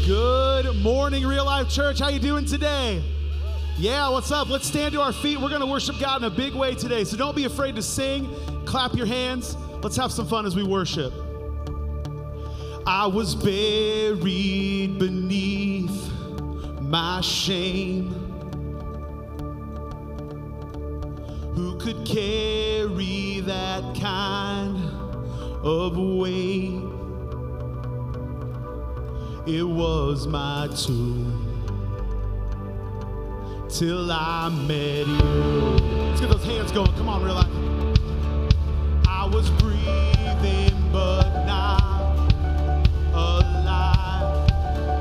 Good morning, Real Life Church. How you doing today? Yeah, what's up? Let's stand to our feet. We're going to worship God in a big way today. So don't be afraid to sing. Clap your hands. Let's have some fun as we worship. I was buried beneath my shame. Who could carry that kind of weight? It was my tomb till I met you. Let's get those hands going. Come on, real life. I was breathing, but not alive.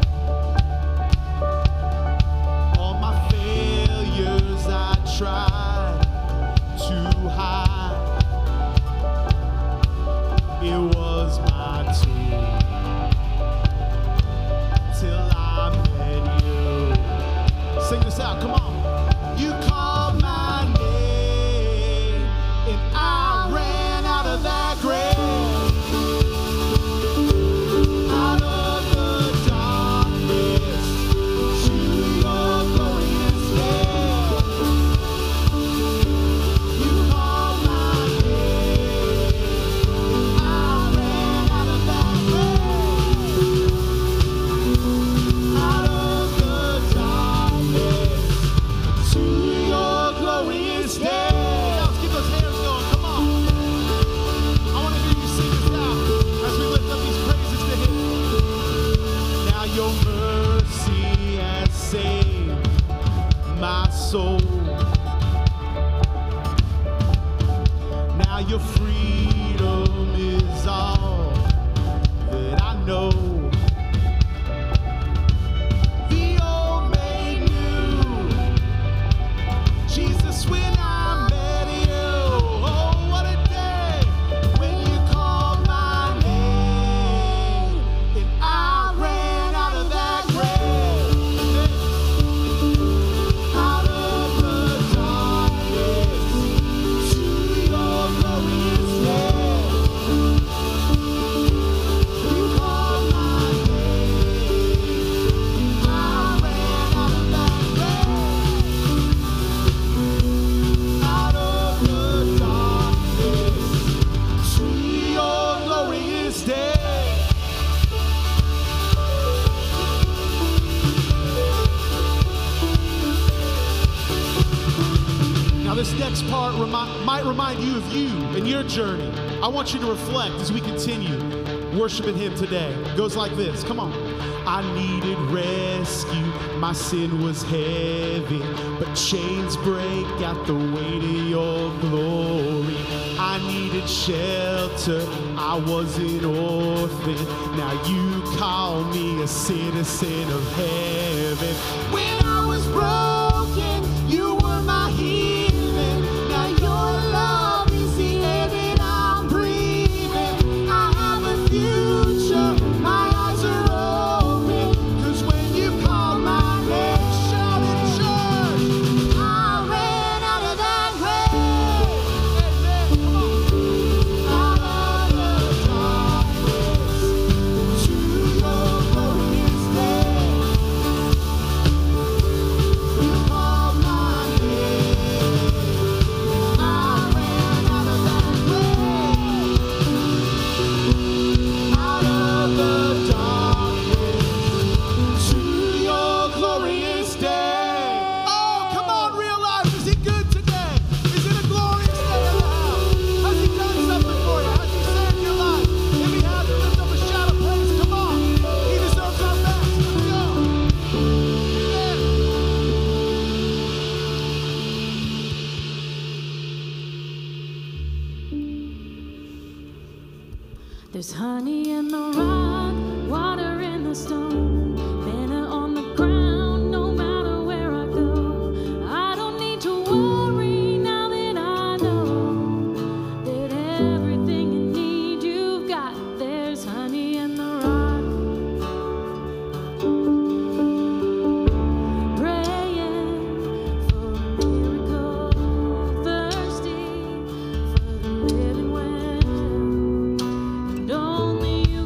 All my failures I tried to hide. It was my tomb till I met you. Sing this out, come on. You called my name, and I ran out of that grave. Out of the darkness to your glorious day. You called my name, I ran out of that grave. Out of the darkness to your glorious day. Let's keep those hands going. Come on. I want to hear you sing this out as we lift up these praises to Him. Now your mercy has saved my soul. Now your freedom is all that I know. The old made new. Jesus, when I met you, oh, what a day when you called my name, and I ran out of that grave. Out of the darkness to your glorious day. You called my name, I ran out of that grave. Out of the darkness to your glorious day. Now this next part might remind you of you and your journey. I want you to reflect as we continue worshiping Him today. It goes like this. Come on. I needed rescue. My sin was heavy, but chains break at the weight of your glory. I needed shelter. I was an orphan. Now you call me a citizen of heaven. When I was broken, you were my healing. Now your love is the air that I'm breathing. I have a future. My eyes are open. 'Cause when you call my name, shout it, church. I ran out of that grave. Amen. Come on. Out of the darkness to your glorious day. You called my name. I ran out of that grave. Out of the darkness to your glorious day. Oh, come on, real life. Is He good today? Is it a glorious day in the house? Has He done something for you? Has He saved your life? If He hasn't, lift up a shout of praise. Come on. He deserves our best. Let's go. Amen. There's honey in the rock, water in the stone, manna on the ground, no matter where I go. I don't need to worry now that I know that everything you need you've got. There's honey in the rock. Praying for a miracle, thirsty for the living well. And only you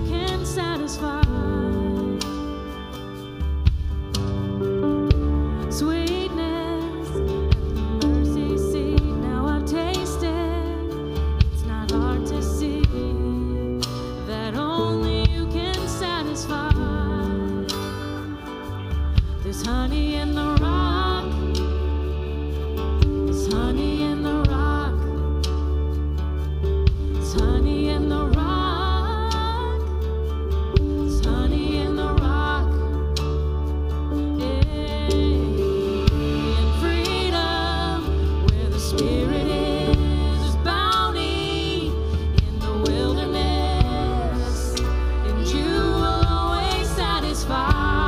There's honey in the rock. There's honey in the rock. There's honey in the rock. There's honey in the rock. Yeah. In freedom, where the Spirit is bounty in the wilderness, and you will always satisfy.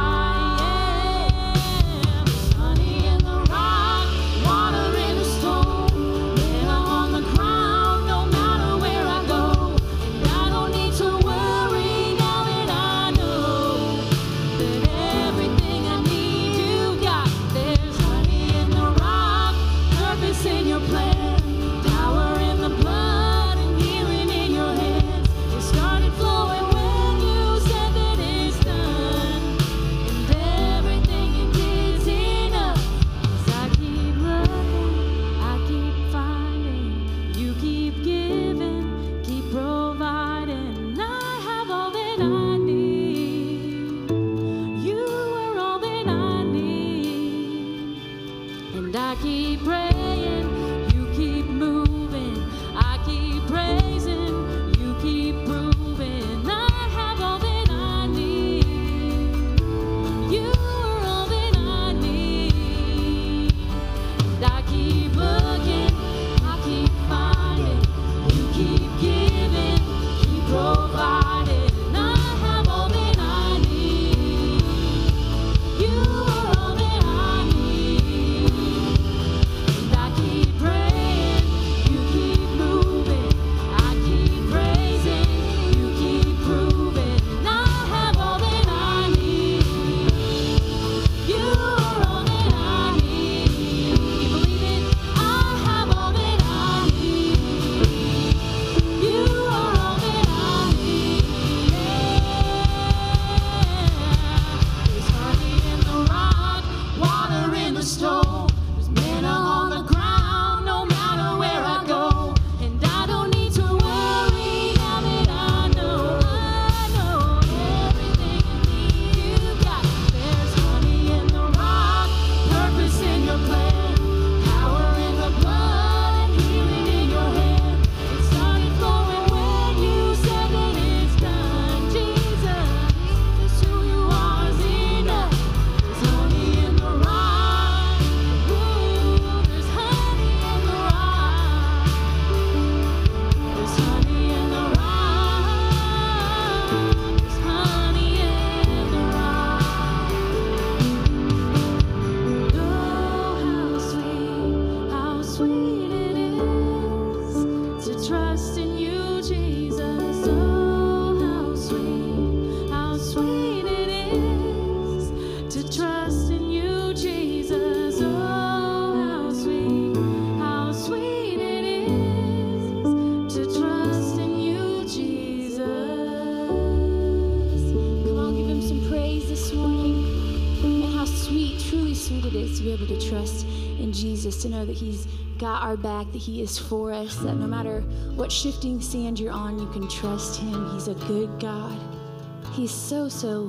To know that he's got our back, that he is for us, that no matter what shifting sand you're on, you can trust him. He's a good God. He's so,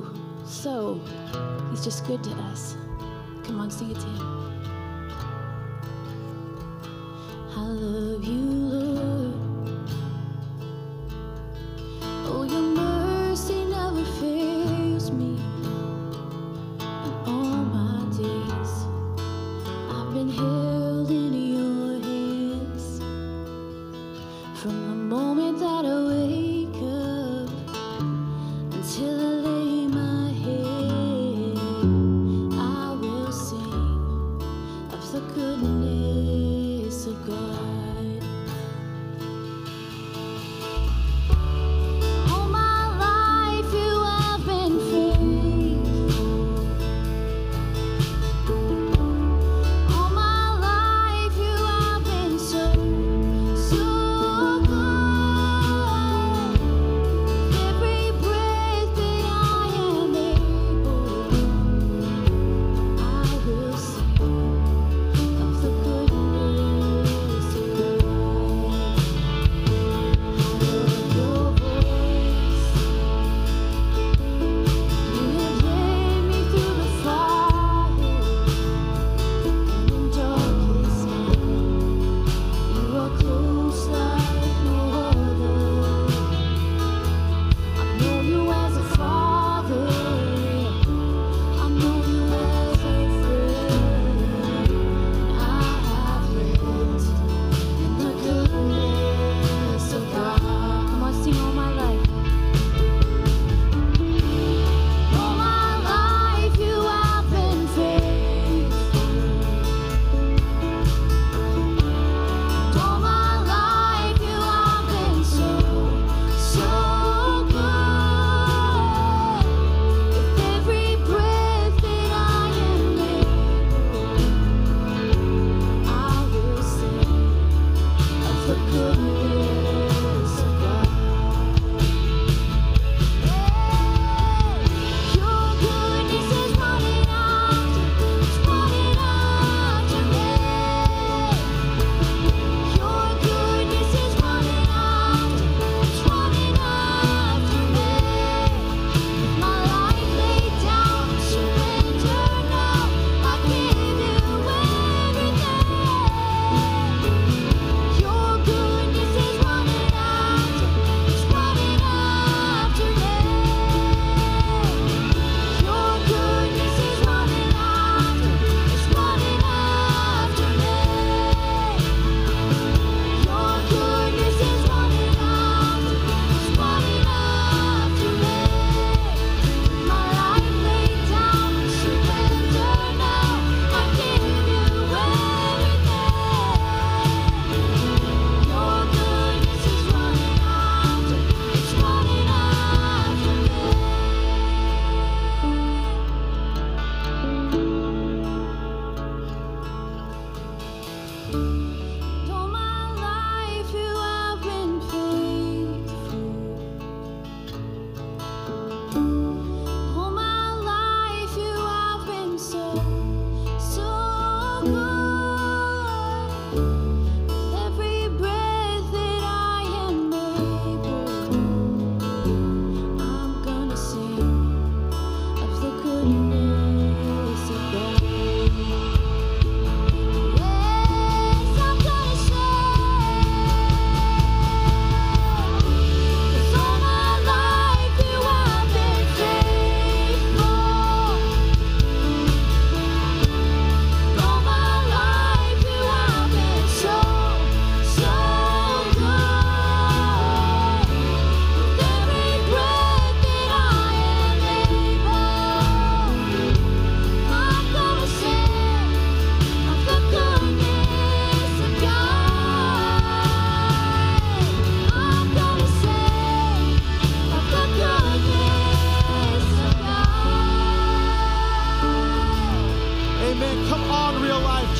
he's just good to us. Come on, sing it to him. I love you, Lord. Oh, your mercy never fails me. In all my days, I've been held in your hands. From the moment that I wake up until I lay my head, I will sing of the goodness of God.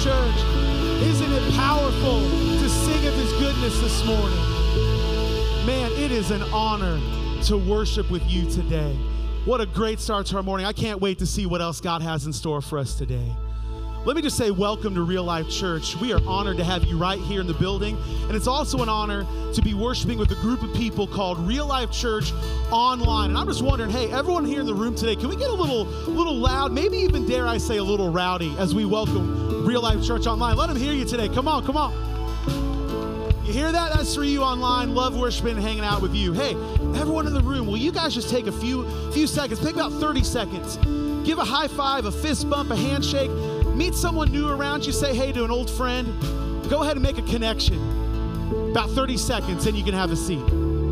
Church. Isn't it powerful to sing of his goodness this morning? Man, it is an honor to worship with you today. What a great start to our morning. I can't wait to see what else God has in store for us today. Let me just say welcome to Real Life Church. We are honored to have you right here in the building. And it's also an honor to be worshiping with a group of people called Real Life Church Online. And I'm just wondering, hey, everyone here in the room today, can we get a little loud, maybe even dare I say a little rowdy as we welcome Real Life Church Online. Let them hear you today. Come on, come on. You hear that? That's for you online. Love worshiping and hanging out with you. Hey, everyone in the room, will you guys just take a few seconds, take about 30 seconds. Give a high five, a fist bump, a handshake. Meet someone new around you, say hey to an old friend. Go ahead and make a connection. About 30 seconds, and you can have a seat.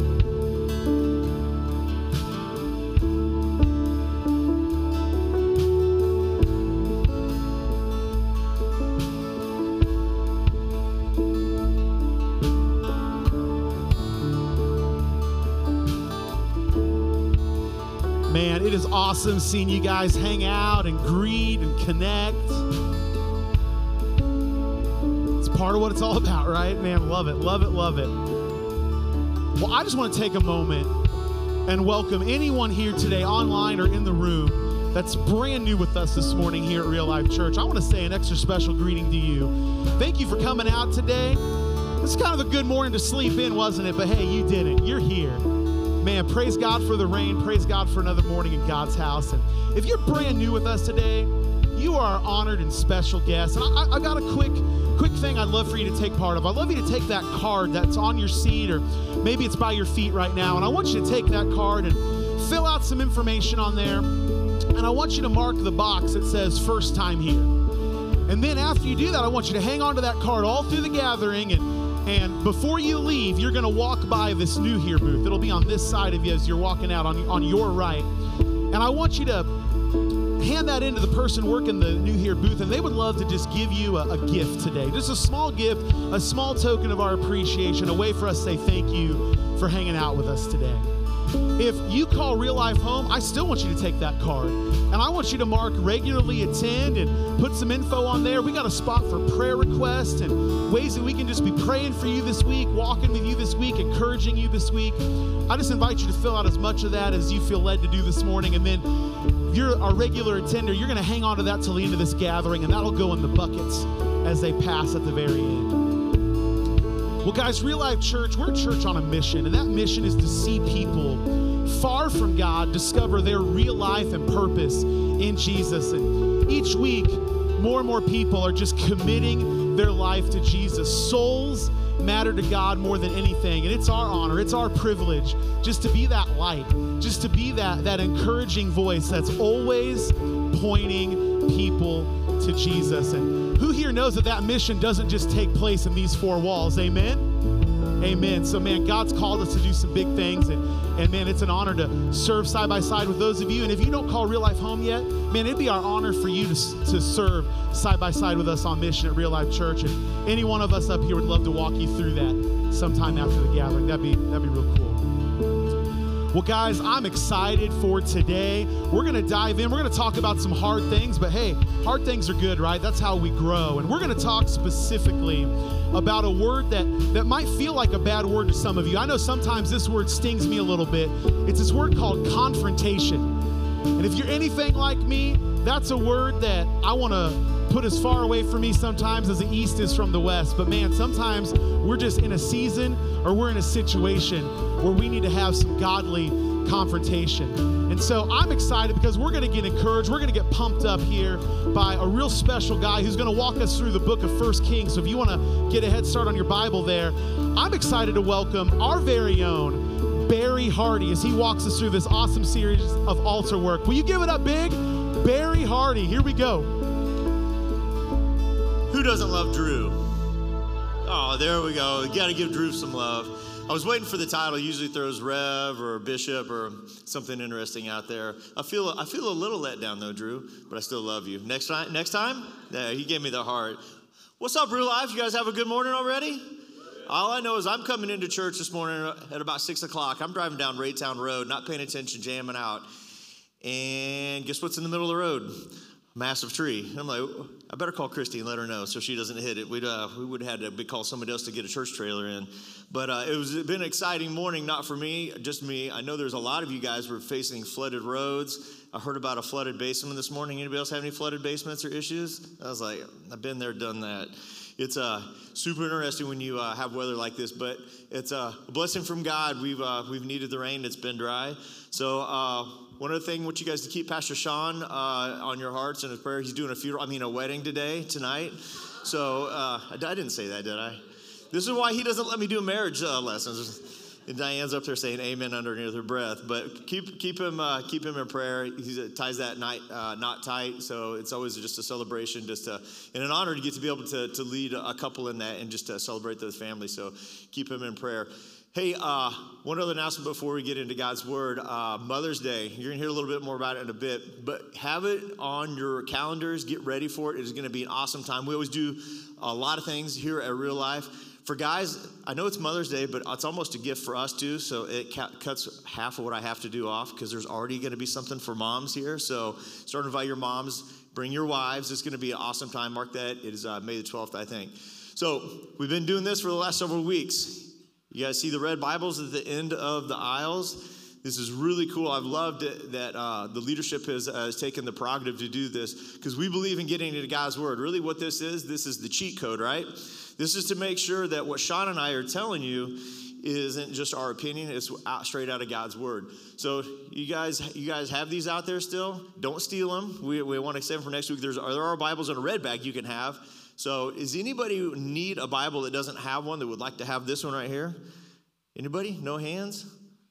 Man, it is awesome seeing you guys hang out and greet and connect. It's part of what it's all about, right? Man, love it, love it, love it. Well, I just want to take a moment and welcome anyone here today, online or in the room, that's brand new with us this morning here at Real Life Church. I want to say an extra special greeting to you. Thank you for coming out today. This is kind of a good morning to sleep in, wasn't it? But hey, you did it. You're here. Man, praise God for the rain. Praise God for another morning in God's house. And if you're brand new with us today, you are an honored and special guest. And I got a quick thing I'd love for you to take part of. I'd love you to take that card that's on your seat, or maybe it's by your feet right now. And I want you to take that card and fill out some information on there. And I want you to mark the box that says first time here. And then after you do that, I want you to hang on to that card all through the gathering. And before you leave, you're going to walk by this New Here booth. It'll be on this side of you as you're walking out on your right. And I want you to hand that in to the person working the New Here booth, and they would love to just give you a gift today. Just a small gift, a small token of our appreciation, a way for us to say thank you for hanging out with us today. If you call Real Life home, I still want you to take that card. And I want you to mark regularly attend and put some info on there. We got a spot for prayer requests and ways that we can just be praying for you this week, walking with you this week, encouraging you this week. I just invite you to fill out as much of that as you feel led to do this morning. And then if you're a regular attender, you're going to hang on to that till the end of this gathering, and that'll go in the buckets as they pass at the very end. Well, guys, Real Life Church, we're a church on a mission, and that mission is to see people far from God discover their real life and purpose in Jesus. And each week, more and more people are just committing their life to Jesus. Souls matter to God more than anything, and it's our honor, it's our privilege just to be that light, just to be that encouraging voice that's always pointing people to Jesus. And who here knows that mission doesn't just take place in these four walls? Amen? Amen. So, man, God's called us to do some big things, and man, it's an honor to serve side by side with those of you. And if you don't call Real Life home yet, man, it'd be our honor for you to serve side by side with us on mission at Real Life Church. And any one of us up here would love to walk you through that sometime after the gathering. That'd be real cool. Well, guys, I'm excited for today. We're going to dive in. We're going to talk about some hard things, but hey, hard things are good, right? That's how we grow. And we're going to talk specifically about a word that might feel like a bad word to some of you. I know sometimes this word stings me a little bit. It's this word called confrontation. And if you're anything like me, that's a word that I want to put as far away from me sometimes as the East is from the West. But man, sometimes we're just in a season or we're in a situation where we need to have some godly confrontation. And so I'm excited because we're going to get encouraged. We're going to get pumped up here by a real special guy who's going to walk us through the book of 1 Kings. So if you want to get a head start on your Bible there, I'm excited to welcome our very own Barry Hardy as he walks us through this awesome series of altar work. Will you give it up big? Barry Hardy, here we go. Who doesn't love Drew? Oh, there we go. You got to give Drew some love. I was waiting for the title. Usually throws Rev or Bishop or something interesting out there. I feel a little let down though, Drew, but I still love you. Next time? Yeah, he gave me the heart. What's up, Real Life? You guys have a good morning already? All I know is I'm coming into church this morning at about 6 o'clock. I'm driving down Raytown Road, not paying attention, jamming out. And guess what's in the middle of the road? massive tree. And I'm like, I better call Christy and let her know so she doesn't hit it. We would have had to call somebody else to get a church trailer in. But it's been an exciting morning, not for me, just me. I know there's a lot of you guys who are facing flooded roads. I heard about a flooded basement this morning. Anybody else have any flooded basements or issues? I was like, I've been there, done that. It's super interesting when you have weather like this, but it's a blessing from God. We've needed the rain. It's been dry. So one other thing, I want you guys to keep Pastor Sean on your hearts and his prayer. He's doing a wedding tonight. So I didn't say that, did I? This is why he doesn't let me do marriage lessons. And Diane's up there saying amen underneath her breath. But keep him in prayer. He ties that knot tight. So it's always just a celebration, and an honor to get to be able to lead a couple in that and just to celebrate those families. So keep him in prayer. Hey, one other announcement before we get into God's Word. Mother's Day. You're going to hear a little bit more about it in a bit. But have it on your calendars. Get ready for it. It is going to be an awesome time. We always do a lot of things here at Real Life. For guys, I know it's Mother's Day, but it's almost a gift for us too. So it cuts half of what I have to do off because there's already going to be something for moms here. So start to invite your moms. Bring your wives. It's going to be an awesome time. Mark that. It is May the 12th, I think. So we've been doing this for the last several weeks. You guys see the red Bibles at the end of the aisles? This is really cool. I've loved it that the leadership has taken the prerogative to do this because we believe in getting into God's Word. Really what this is the cheat code, right? This is to make sure that what Sean and I are telling you isn't just our opinion. It's straight out of God's Word. So you guys have these out there still? Don't steal them. We want to save them for next week. There are Bibles in a red bag you can have. So is anybody who need a Bible that doesn't have one that would like to have this one right here? Anybody? No hands?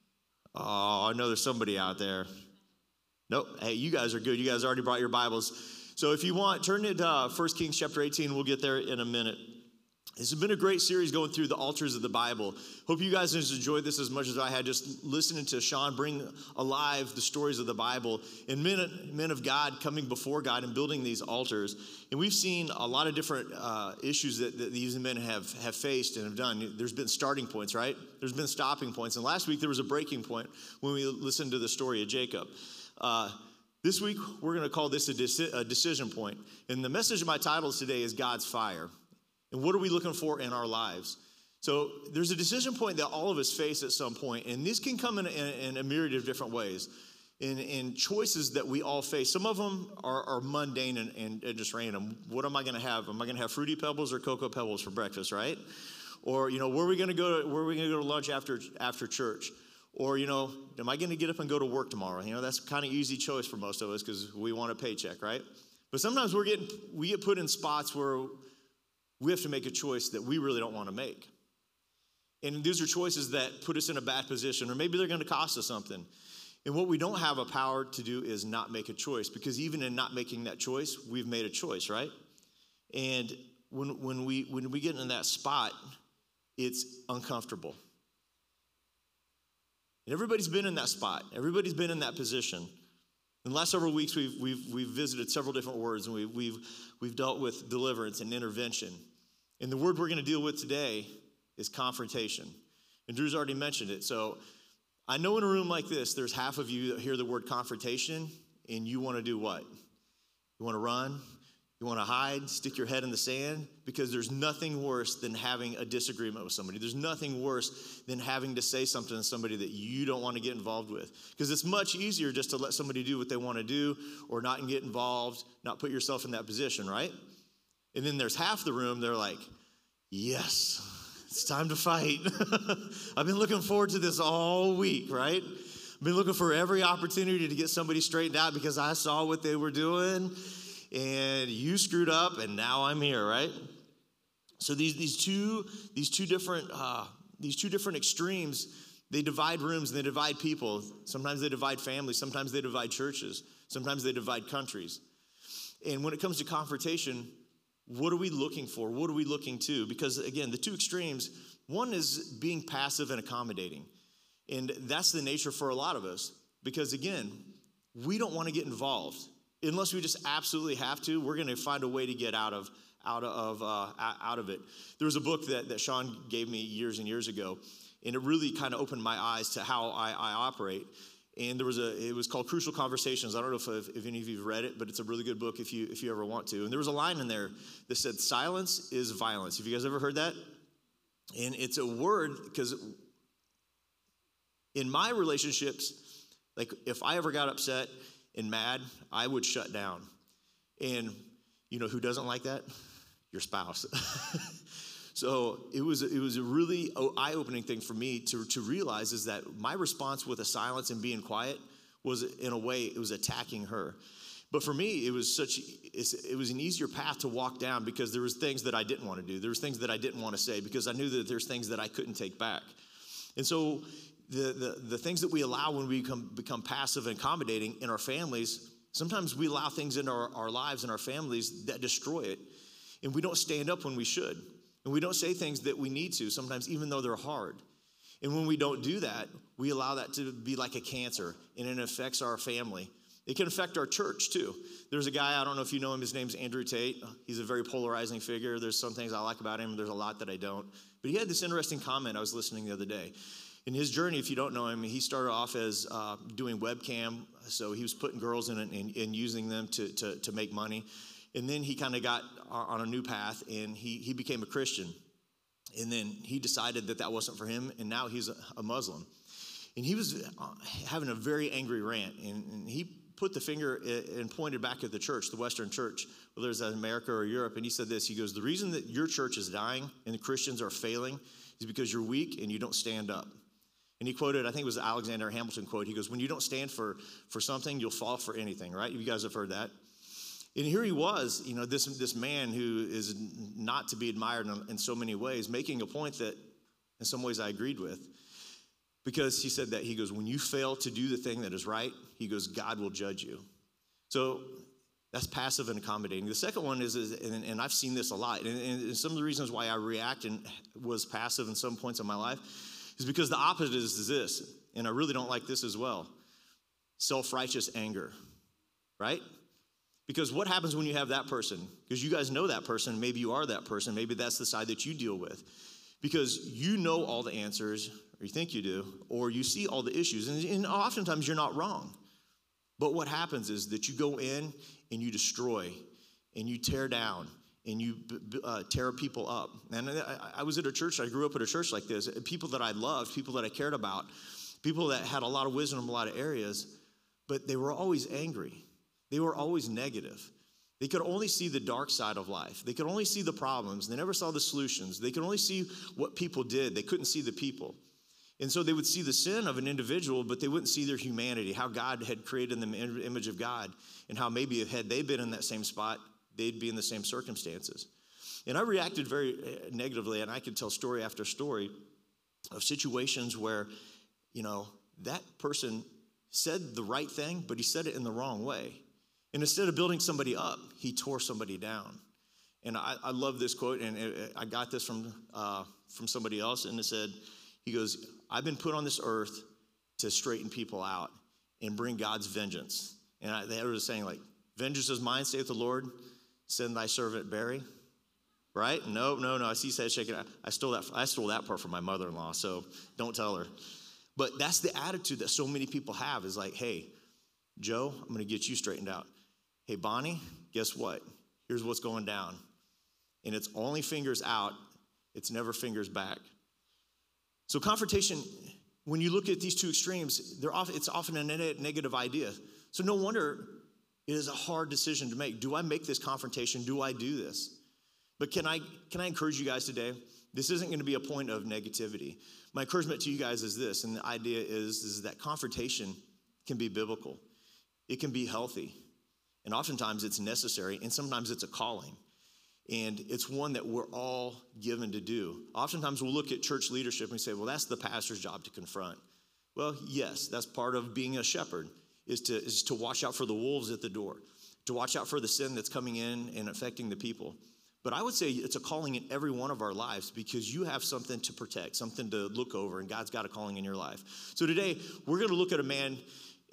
Oh, I know there's somebody out there. Nope. Hey, you guys are good. You guys already brought your Bibles. So if you want, turn it to 1 Kings chapter 18. We'll get there in a minute. This has been a great series going through the altars of the Bible. Hope you guys enjoyed this as much as I had, just listening to Sean bring alive the stories of the Bible and men of God coming before God and building these altars. And we've seen a lot of different issues that these men have faced and have done. There's been starting points, right? There's been stopping points. And last week there was a breaking point when we listened to the story of Jacob. This week we're going to call this a decision point. And the message of my title today is God's Fire. And what are we looking for in our lives? So there's a decision point that all of us face at some point, and this can come in a myriad of different ways. In choices that we all face. Some of them are mundane and just random. What am I going to have? Am I going to have Fruity Pebbles or Cocoa Pebbles for breakfast, right? Or, where are we going to go to lunch after church? Or, am I going to get up and go to work tomorrow? That's kind of easy choice for most of us because we want a paycheck, right? But sometimes we get put in spots where we have to make a choice that we really don't want to make. And these are choices that put us in a bad position, or maybe they're going to cost us something. And what we don't have a power to do is not make a choice, because even in not making that choice, we've made a choice, right? And when we get in that spot, it's uncomfortable. And everybody's been in that spot. Everybody's been in that position. In the last several weeks, we've visited several different words, and we've dealt with deliverance and intervention. And the word we're going to deal with today is confrontation. And Drew's already mentioned it. So I know in a room like this, there's half of you that hear the word confrontation, and you want to do what? You want to run? You want to hide, stick your head in the sand? Because there's nothing worse than having a disagreement with somebody. There's nothing worse than having to say something to somebody that you don't want to get involved with. Because it's much easier just to let somebody do what they want to do, or not get involved, not put yourself in that position, right? And then there's half the room, they're like, yes, it's time to fight. I've been looking forward to this all week, right? I've been looking for every opportunity to get somebody straightened out because I saw what they were doing. And you screwed up, and now I'm here, right? So these two different extremes, they divide rooms and they divide people. Sometimes they divide families. Sometimes they divide churches. Sometimes they divide countries. And when it comes to confrontation, what are we looking for? What are we looking to? Because again, the two extremes, one is being passive and accommodating, and that's the nature for a lot of us. Because again, we don't want to get involved. Unless we just absolutely have to, we're going to find a way to get out of it. There was a book that Sean gave me years and years ago, and it really kind of opened my eyes to how I operate. And it was called Crucial Conversations. I don't know if any of you have read it, but it's a really good book if you ever want to. And there was a line in there that said, silence is violence. Have you guys ever heard that? And it's a word because in my relationships, like if I ever got upset and mad, I would shut down. And you know who doesn't like that? Your spouse. So it was a really eye-opening thing for me to realize is that my response with a silence and being quiet was, in a way, it was attacking her. But for me, it was an easier path to walk down because there was things that I didn't want to do. There was things that I didn't want to say because I knew that there's things that I couldn't take back. And so the things that we allow when we become passive and accommodating in our families, sometimes we allow things in our lives and our families that destroy it. And we don't stand up when we should. And we don't say things that we need to, sometimes even though they're hard. And when we don't do that, we allow that to be like a cancer, and it affects our family. It can affect our church, too. There's a guy, I don't know if you know him, his name's Andrew Tate. He's a very polarizing figure. There's some things I like about him, there's a lot that I don't. But he had this interesting comment I was listening the other day. In his journey, if you don't know him, he started off as doing webcam. So he was putting girls in it and using them to make money. And then he kind of got on a new path, and he became a Christian. And then he decided that wasn't for him, and now he's a Muslim. And he was having a very angry rant, and he put the finger and pointed back at the church, the Western church, whether it's in America or Europe, and he said this. He goes, the reason that your church is dying and the Christians are failing is because you're weak and you don't stand up. And he quoted, I think it was Alexander Hamilton quote, he goes, when you don't stand for something, you'll fall for anything, right? You guys have heard that. And here he was, you know, this man who is not to be admired in so many ways, making a point that in some ways I agreed with. Because he said that, he goes, when you fail to do the thing that is right, he goes, God will judge you. So that's passive and accommodating. The second one is and I've seen this a lot, and some of the reasons why I react and was passive in some points of my life is because the opposite is this, and I really don't like this as well, self-righteous anger, right? Because what happens when you have that person? Because you guys know that person. Maybe you are that person. Maybe that's the side that you deal with. Because you know all the answers, or you think you do, or you see all the issues. And oftentimes you're not wrong. But what happens is that you go in and you destroy, and you tear down, and you tear people up. And I was at a church. I grew up at a church like this. People that I loved, people that I cared about, people that had a lot of wisdom in a lot of areas, but they were always angry. They were always negative. They could only see the dark side of life. They could only see the problems. They never saw the solutions. They could only see what people did. They couldn't see the people. And so they would see the sin of an individual, but they wouldn't see their humanity, how God had created them in the image of God, and how maybe had they been in that same spot, they'd be in the same circumstances. And I reacted very negatively, and I could tell story after story of situations where, you know, that person said the right thing, but he said it in the wrong way. And instead of building somebody up, he tore somebody down. And I love this quote, and I got this from somebody else, and it said, he goes, I've been put on this earth to straighten people out and bring God's vengeance. And they were saying, like, vengeance is mine, saith the Lord, send thy servant Barry. Right? No. I see head shaking. I stole that part from my mother-in-law, so don't tell her. But that's the attitude that so many people have is like, hey, Joe, I'm going to get you straightened out. Hey, Bonnie, guess what? Here's what's going down. And it's only fingers out. It's never fingers back. So confrontation, when you look at these two extremes, it's often a negative idea. So no wonder it is a hard decision to make. Do I make this confrontation? Do I do this? But can I encourage you guys today? This isn't going to be a point of negativity. My encouragement to you guys is this, and the idea is that confrontation can be biblical. It can be healthy. And oftentimes it's necessary, and sometimes it's a calling. And it's one that we're all given to do. Oftentimes we'll look at church leadership and we say, well, that's the pastor's job to confront. Well, yes, that's part of being a shepherd, is to watch out for the wolves at the door, to watch out for the sin that's coming in and affecting the people. But I would say it's a calling in every one of our lives because you have something to protect, something to look over, and God's got a calling in your life. So today, we're going to look at a man,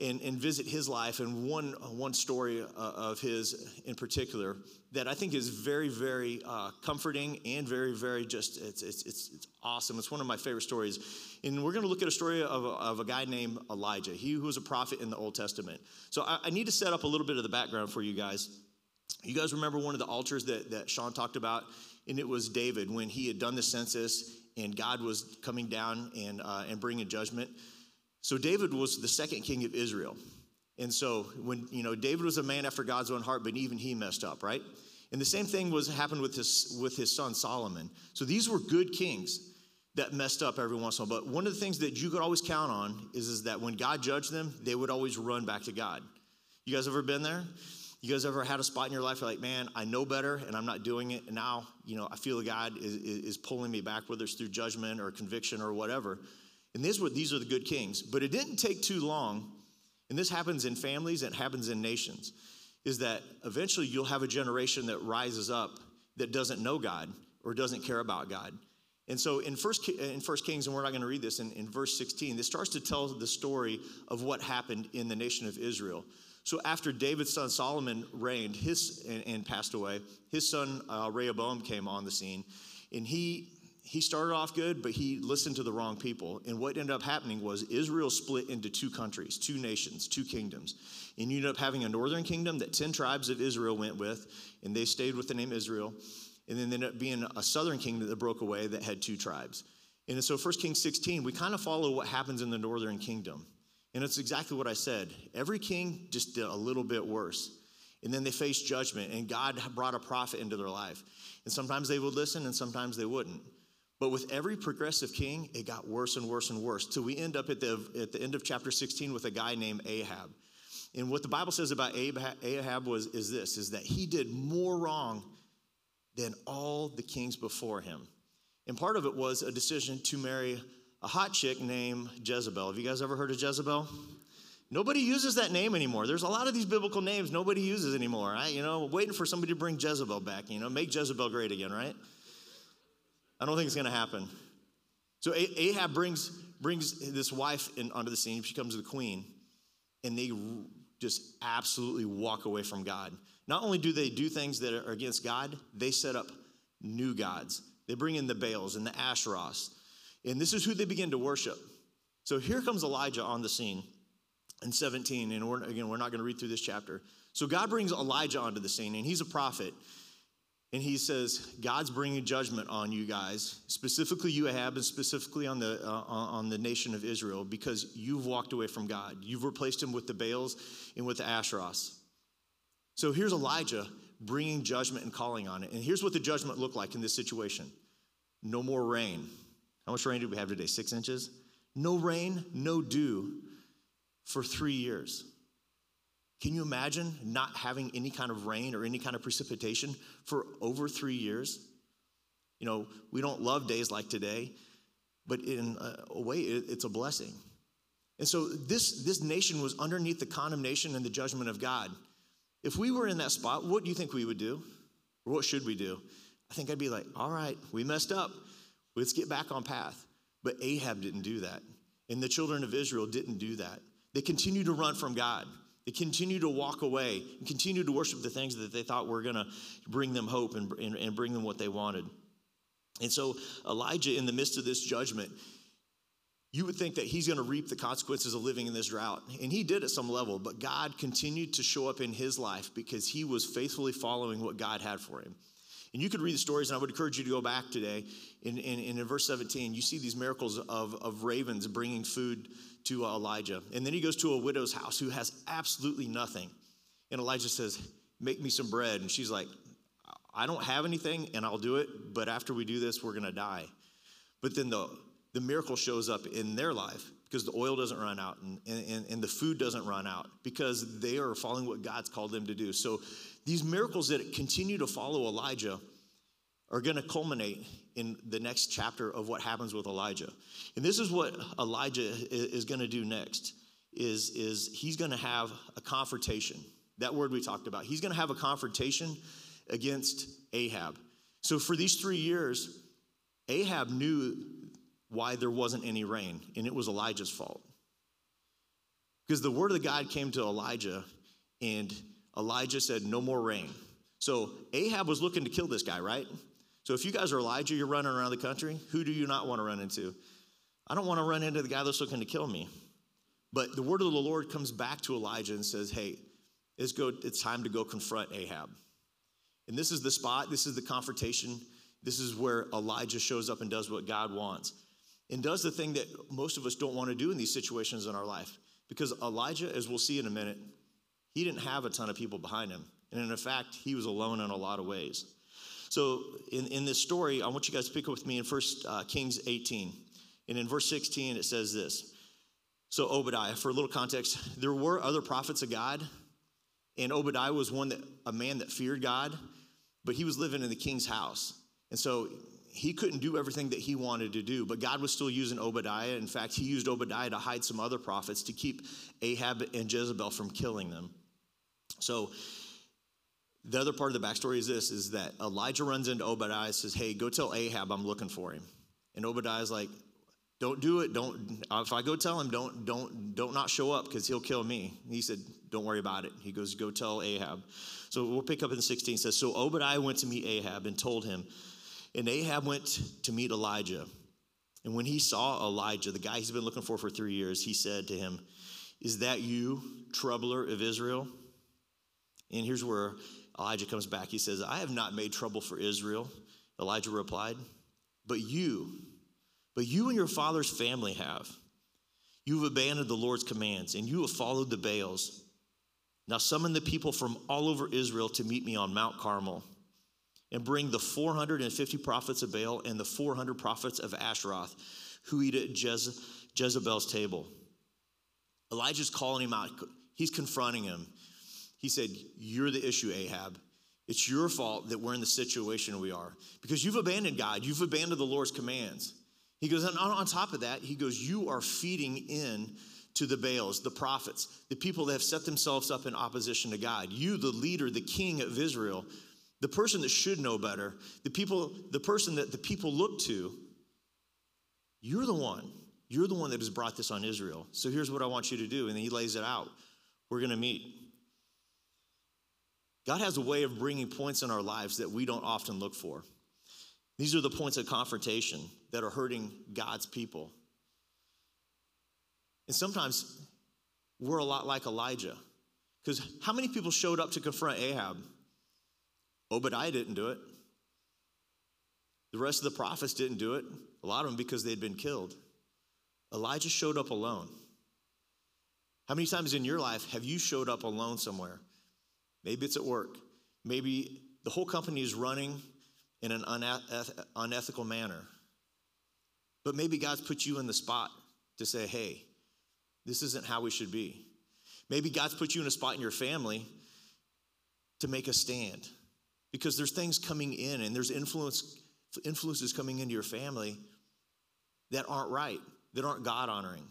and visit his life, and one story of his in particular that I think is very, very comforting and very, very just, it's awesome. It's one of my favorite stories. And we're going to look at a story of a guy named Elijah, he who was a prophet in the Old Testament. So I need to set up a little bit of the background for you guys. You guys remember one of the altars that Sean talked about? And it was David when he had done the census and God was coming down and bringing judgment. So David was the second king of Israel. And so when, David was a man after God's own heart, but even he messed up, right? And the same thing happened with his son Solomon. So these were good kings that messed up every once in a while. But one of the things that you could always count on is that when God judged them, they would always run back to God. You guys ever been there? You guys ever had a spot in your life you're like, man, I know better and I'm not doing it. And now, I feel God is pulling me back, whether it's through judgment or conviction or whatever. And these are the good kings. But it didn't take too long, and this happens in families, it happens in nations, is that eventually you'll have a generation that rises up that doesn't know God or doesn't care about God. And so in First Kings, and we're not going to read this, in verse 16, this starts to tell the story of what happened in the nation of Israel. So after David's son Solomon reigned and passed away, his son Rehoboam came on the scene, and he started off good, but he listened to the wrong people. And what ended up happening was Israel split into two countries, two nations, two kingdoms. And you ended up having a northern kingdom that 10 tribes of Israel went with, and they stayed with the name Israel. And then there ended up being a southern kingdom that broke away that had 2 tribes. And so 1 Kings 16, we kind of follow what happens in the northern kingdom. And it's exactly what I said. Every king just did a little bit worse. And then they faced judgment, and God brought a prophet into their life. And sometimes they would listen, and sometimes they wouldn't. But with every progressive king, it got worse and worse and worse, till we end up at the end of chapter 16 with a guy named Ahab. And what the Bible says about Ahab is that he did more wrong than all the kings before him. And part of it was a decision to marry a hot chick named Jezebel. Have you guys ever heard of Jezebel? Nobody uses that name anymore. There's a lot of these biblical names nobody uses anymore. Right? Waiting for somebody to bring Jezebel back, make Jezebel great again, right? I don't think it's going to happen. So Ahab brings this wife onto the scene. She becomes the queen, and they just absolutely walk away from God. Not only do they do things that are against God, they set up new gods. They bring in the Baals and the Asheroths, and this is who they begin to worship. So here comes Elijah on the scene in 17, and we're not going to read through this chapter. So God brings Elijah onto the scene, and he's a prophet. And he says, God's bringing judgment on you guys, specifically you, Ahab, and specifically on the nation of Israel, because you've walked away from God. You've replaced him with the Baals and with the Asheroths. So here's Elijah bringing judgment and calling on it. And here's what the judgment looked like in this situation. No more rain. How much rain did we have today? 6 inches? No rain, no dew for 3 years. Can you imagine not having any kind of rain or any kind of precipitation for over 3 years? We don't love days like today, but in a way, it's a blessing. And so this nation was underneath the condemnation and the judgment of God. If we were in that spot, what do you think we would do? Or what should we do? I think I'd be like, all right, we messed up. Let's get back on path. But Ahab didn't do that. And the children of Israel didn't do that. They continued to run from God. They continued to walk away and continue to worship the things that they thought were going to bring them hope and bring them what they wanted. And so Elijah, in the midst of this judgment, you would think that he's going to reap the consequences of living in this drought. And he did at some level, but God continued to show up in his life because he was faithfully following what God had for him. And you could read the stories, and I would encourage you to go back today. In verse 17, you see these miracles of ravens bringing food to Elijah. And then he goes to a widow's house who has absolutely nothing. And Elijah says, make me some bread. And she's like, I don't have anything, and I'll do it, but after we do this, we're going to die. But then the miracle shows up in their life because the oil doesn't run out and the food doesn't run out because they are following what God's called them to do. So these miracles that continue to follow Elijah are going to culminate in the next chapter of what happens with Elijah. And this is what Elijah is going to do next, is he's going to have a confrontation. That word we talked about. He's going to have a confrontation against Ahab. So for these 3 years, Ahab knew why there wasn't any rain, and it was Elijah's fault. Because the word of God came to Elijah, and Elijah said, no more rain. So Ahab was looking to kill this guy, right? So if you guys are Elijah, you're running around the country, who do you not want to run into? I don't want to run into the guy that's looking to kill me. But the word of the Lord comes back to Elijah and says, hey, it's time to go confront Ahab. And this is the spot, this is the confrontation, this is where Elijah shows up and does what God wants. And does the thing that most of us don't want to do in these situations in our life. Because Elijah, as we'll see in a minute, he didn't have a ton of people behind him. And in fact, he was alone in a lot of ways. So in this story, I want you guys to pick up with me in 1 Kings 18. And in verse 16, it says this. So Obadiah, for a little context, there were other prophets of God. And Obadiah was a man that feared God, but he was living in the king's house. And so he couldn't do everything that he wanted to do, but God was still using Obadiah. In fact, he used Obadiah to hide some other prophets to keep Ahab and Jezebel from killing them. So the other part of the backstory is that Elijah runs into Obadiah and says, hey, go tell Ahab I'm looking for him. And Obadiah's like, don't do it. If I go tell him, don't not show up because he'll kill me. And he said, don't worry about it. He goes, go tell Ahab. So we'll pick up in 16. It says, so Obadiah went to meet Ahab and told him, and Ahab went to meet Elijah. And when he saw Elijah, the guy he's been looking for 3 years, he said to him, is that you, troubler of Israel? And here's where Elijah comes back. He says, I have not made trouble for Israel. Elijah replied, but you and your father's family have. You have abandoned the Lord's commands, and you have followed the Baals. Now summon the people from all over Israel to meet me on Mount Carmel, and bring the 450 prophets of Baal and the 400 prophets of Ashtaroth who eat at Jezebel's table. Elijah's calling him out. He's confronting him. He said, you're the issue, Ahab. It's your fault that we're in the situation we are because you've abandoned God. You've abandoned the Lord's commands. He goes, and on top of that, he goes, you are feeding in to the Baals, the prophets, the people that have set themselves up in opposition to God. You, the leader, the king of Israel, the person that should know better, the person that the people look to, you're the one that has brought this on Israel. So here's what I want you to do. And then he lays it out. We're going to meet. God has a way of bringing points in our lives that we don't often look for. These are the points of confrontation that are hurting God's people. And sometimes we're a lot like Elijah. Because how many people showed up to confront Ahab? Obadiah didn't do it. The rest of the prophets didn't do it. A lot of them because they'd been killed. Elijah showed up alone. How many times in your life have you showed up alone somewhere? Maybe it's at work. Maybe the whole company is running in an unethical manner. But maybe God's put you in the spot to say, hey, this isn't how we should be. Maybe God's put you in a spot in your family to make a stand. Because there's things coming in and there's influences coming into your family that aren't right, that aren't God-honoring.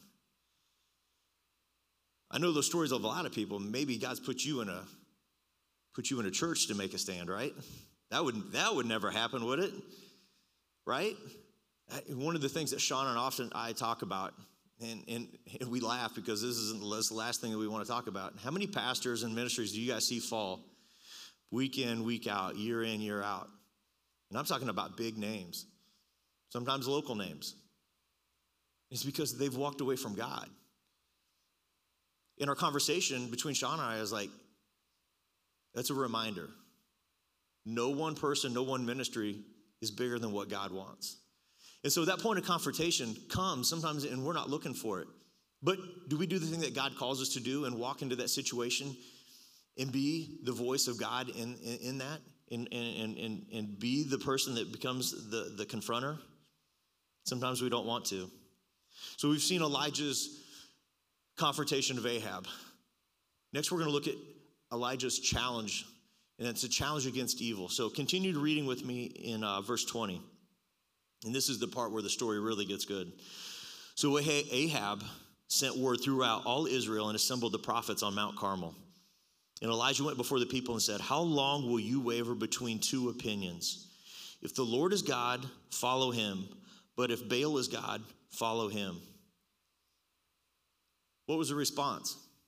I know those stories of a lot of people. Maybe God's put you in a church to make a stand, right? That would never happen, would it? Right? One of the things that Sean and often I talk about, and we laugh because this is the last thing that we want to talk about. How many pastors and ministries do you guys see fall week in, week out, year in, year out? And I'm talking about big names, sometimes local names. It's because they've walked away from God. In our conversation between Sean and I was like, that's a reminder. No one person, no one ministry is bigger than what God wants. And so that point of confrontation comes sometimes and we're not looking for it. But do we do the thing that God calls us to do and walk into that situation and be the voice of God in that and be the person that becomes the confronter? Sometimes we don't want to. So we've seen Elijah's confrontation of Ahab. Next, we're going to look at Elijah's challenge, and it's a challenge against evil. So continue reading with me in verse 20. And this is the part where the story really gets good. So Ahab sent word throughout all Israel and assembled the prophets on Mount Carmel. And Elijah went before the people and said, how long will you waver between two opinions? If the Lord is God, follow him. But if Baal is God, follow him. What was the response?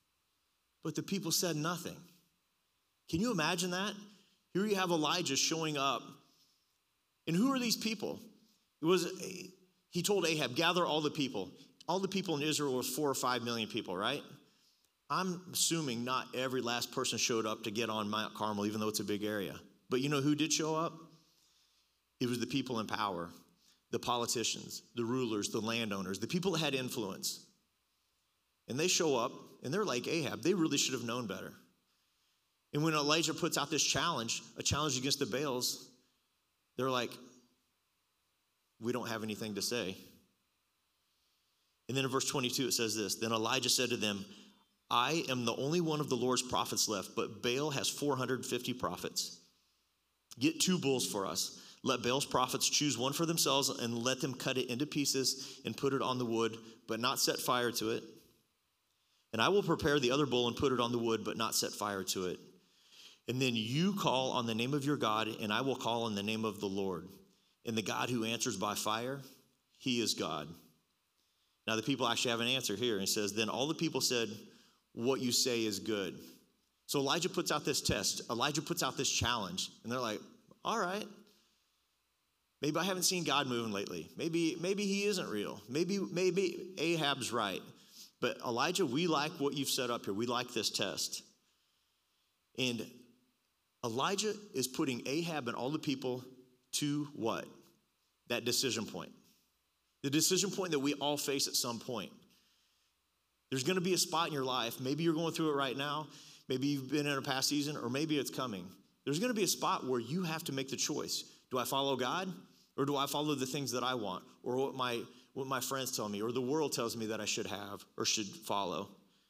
but the people said nothing. Can you imagine that? Here you have Elijah showing up. And who are these people? He told Ahab, gather all the people. All the people in Israel was 4 or 5 million people, right? I'm assuming not every last person showed up to get on Mount Carmel, even though it's a big area. But you know who did show up? It was the people in power, the politicians, the rulers, the landowners, the people that had influence. And they show up, and they're like Ahab. They really should have known better. And when Elijah puts out this challenge, a challenge against the Baals, they're like, we don't have anything to say. And then in verse 22, it says this, then Elijah said to them, I am the only one of the Lord's prophets left, but Baal has 450 prophets. Get 2 bulls for us. Let Baal's prophets choose one for themselves and let them cut it into pieces and put it on the wood, but not set fire to it. And I will prepare the other bull and put it on the wood, but not set fire to it. And then you call on the name of your God, and I will call on the name of the Lord. And the God who answers by fire, he is God. Now the people actually have an answer here. And it says, then all the people said, what you say is good. So Elijah puts out this test. Elijah puts out this challenge. And they're like, all right. Maybe I haven't seen God moving lately. Maybe he isn't real. Maybe Ahab's right. But Elijah, we like what you've set up here. We like this test. And Elijah is putting Ahab and all the people to what? That decision point. The decision point that we all face at some point. There's going to be a spot in your life. Maybe you're going through it right now. Maybe you've been in a past season, or maybe it's coming. There's going to be a spot where you have to make the choice. Do I follow God, or do I follow the things that I want, or what my friends tell me, or the world tells me that I should have or should follow?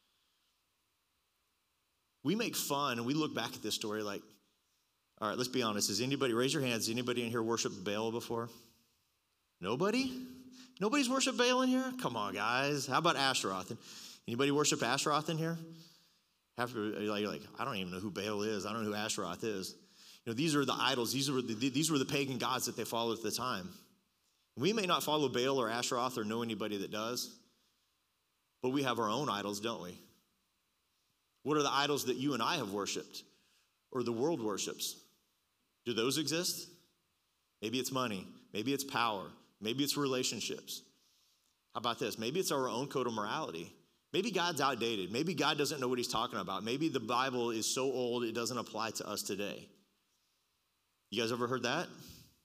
We make fun and we look back at this story like, all right, let's be honest. Raise your hands, has anybody in here worshiped Baal before? Nobody? Nobody's worshiped Baal in here? Come on, guys. How about Ashtaroth? Anybody worshiped Ashtaroth in here? You're like, I don't even know who Baal is. I don't know who Ashtaroth is. You know, these are the idols. These were the pagan gods that they followed at the time. We may not follow Baal or Ashtaroth or know anybody that does, but we have our own idols, don't we? What are the idols that you and I have worshiped or the world worships? Do those exist? Maybe it's money. Maybe it's power. Maybe it's relationships. How about this? Maybe it's our own code of morality. Maybe God's outdated. Maybe God doesn't know what he's talking about. Maybe the Bible is so old it doesn't apply to us today. You guys ever heard that?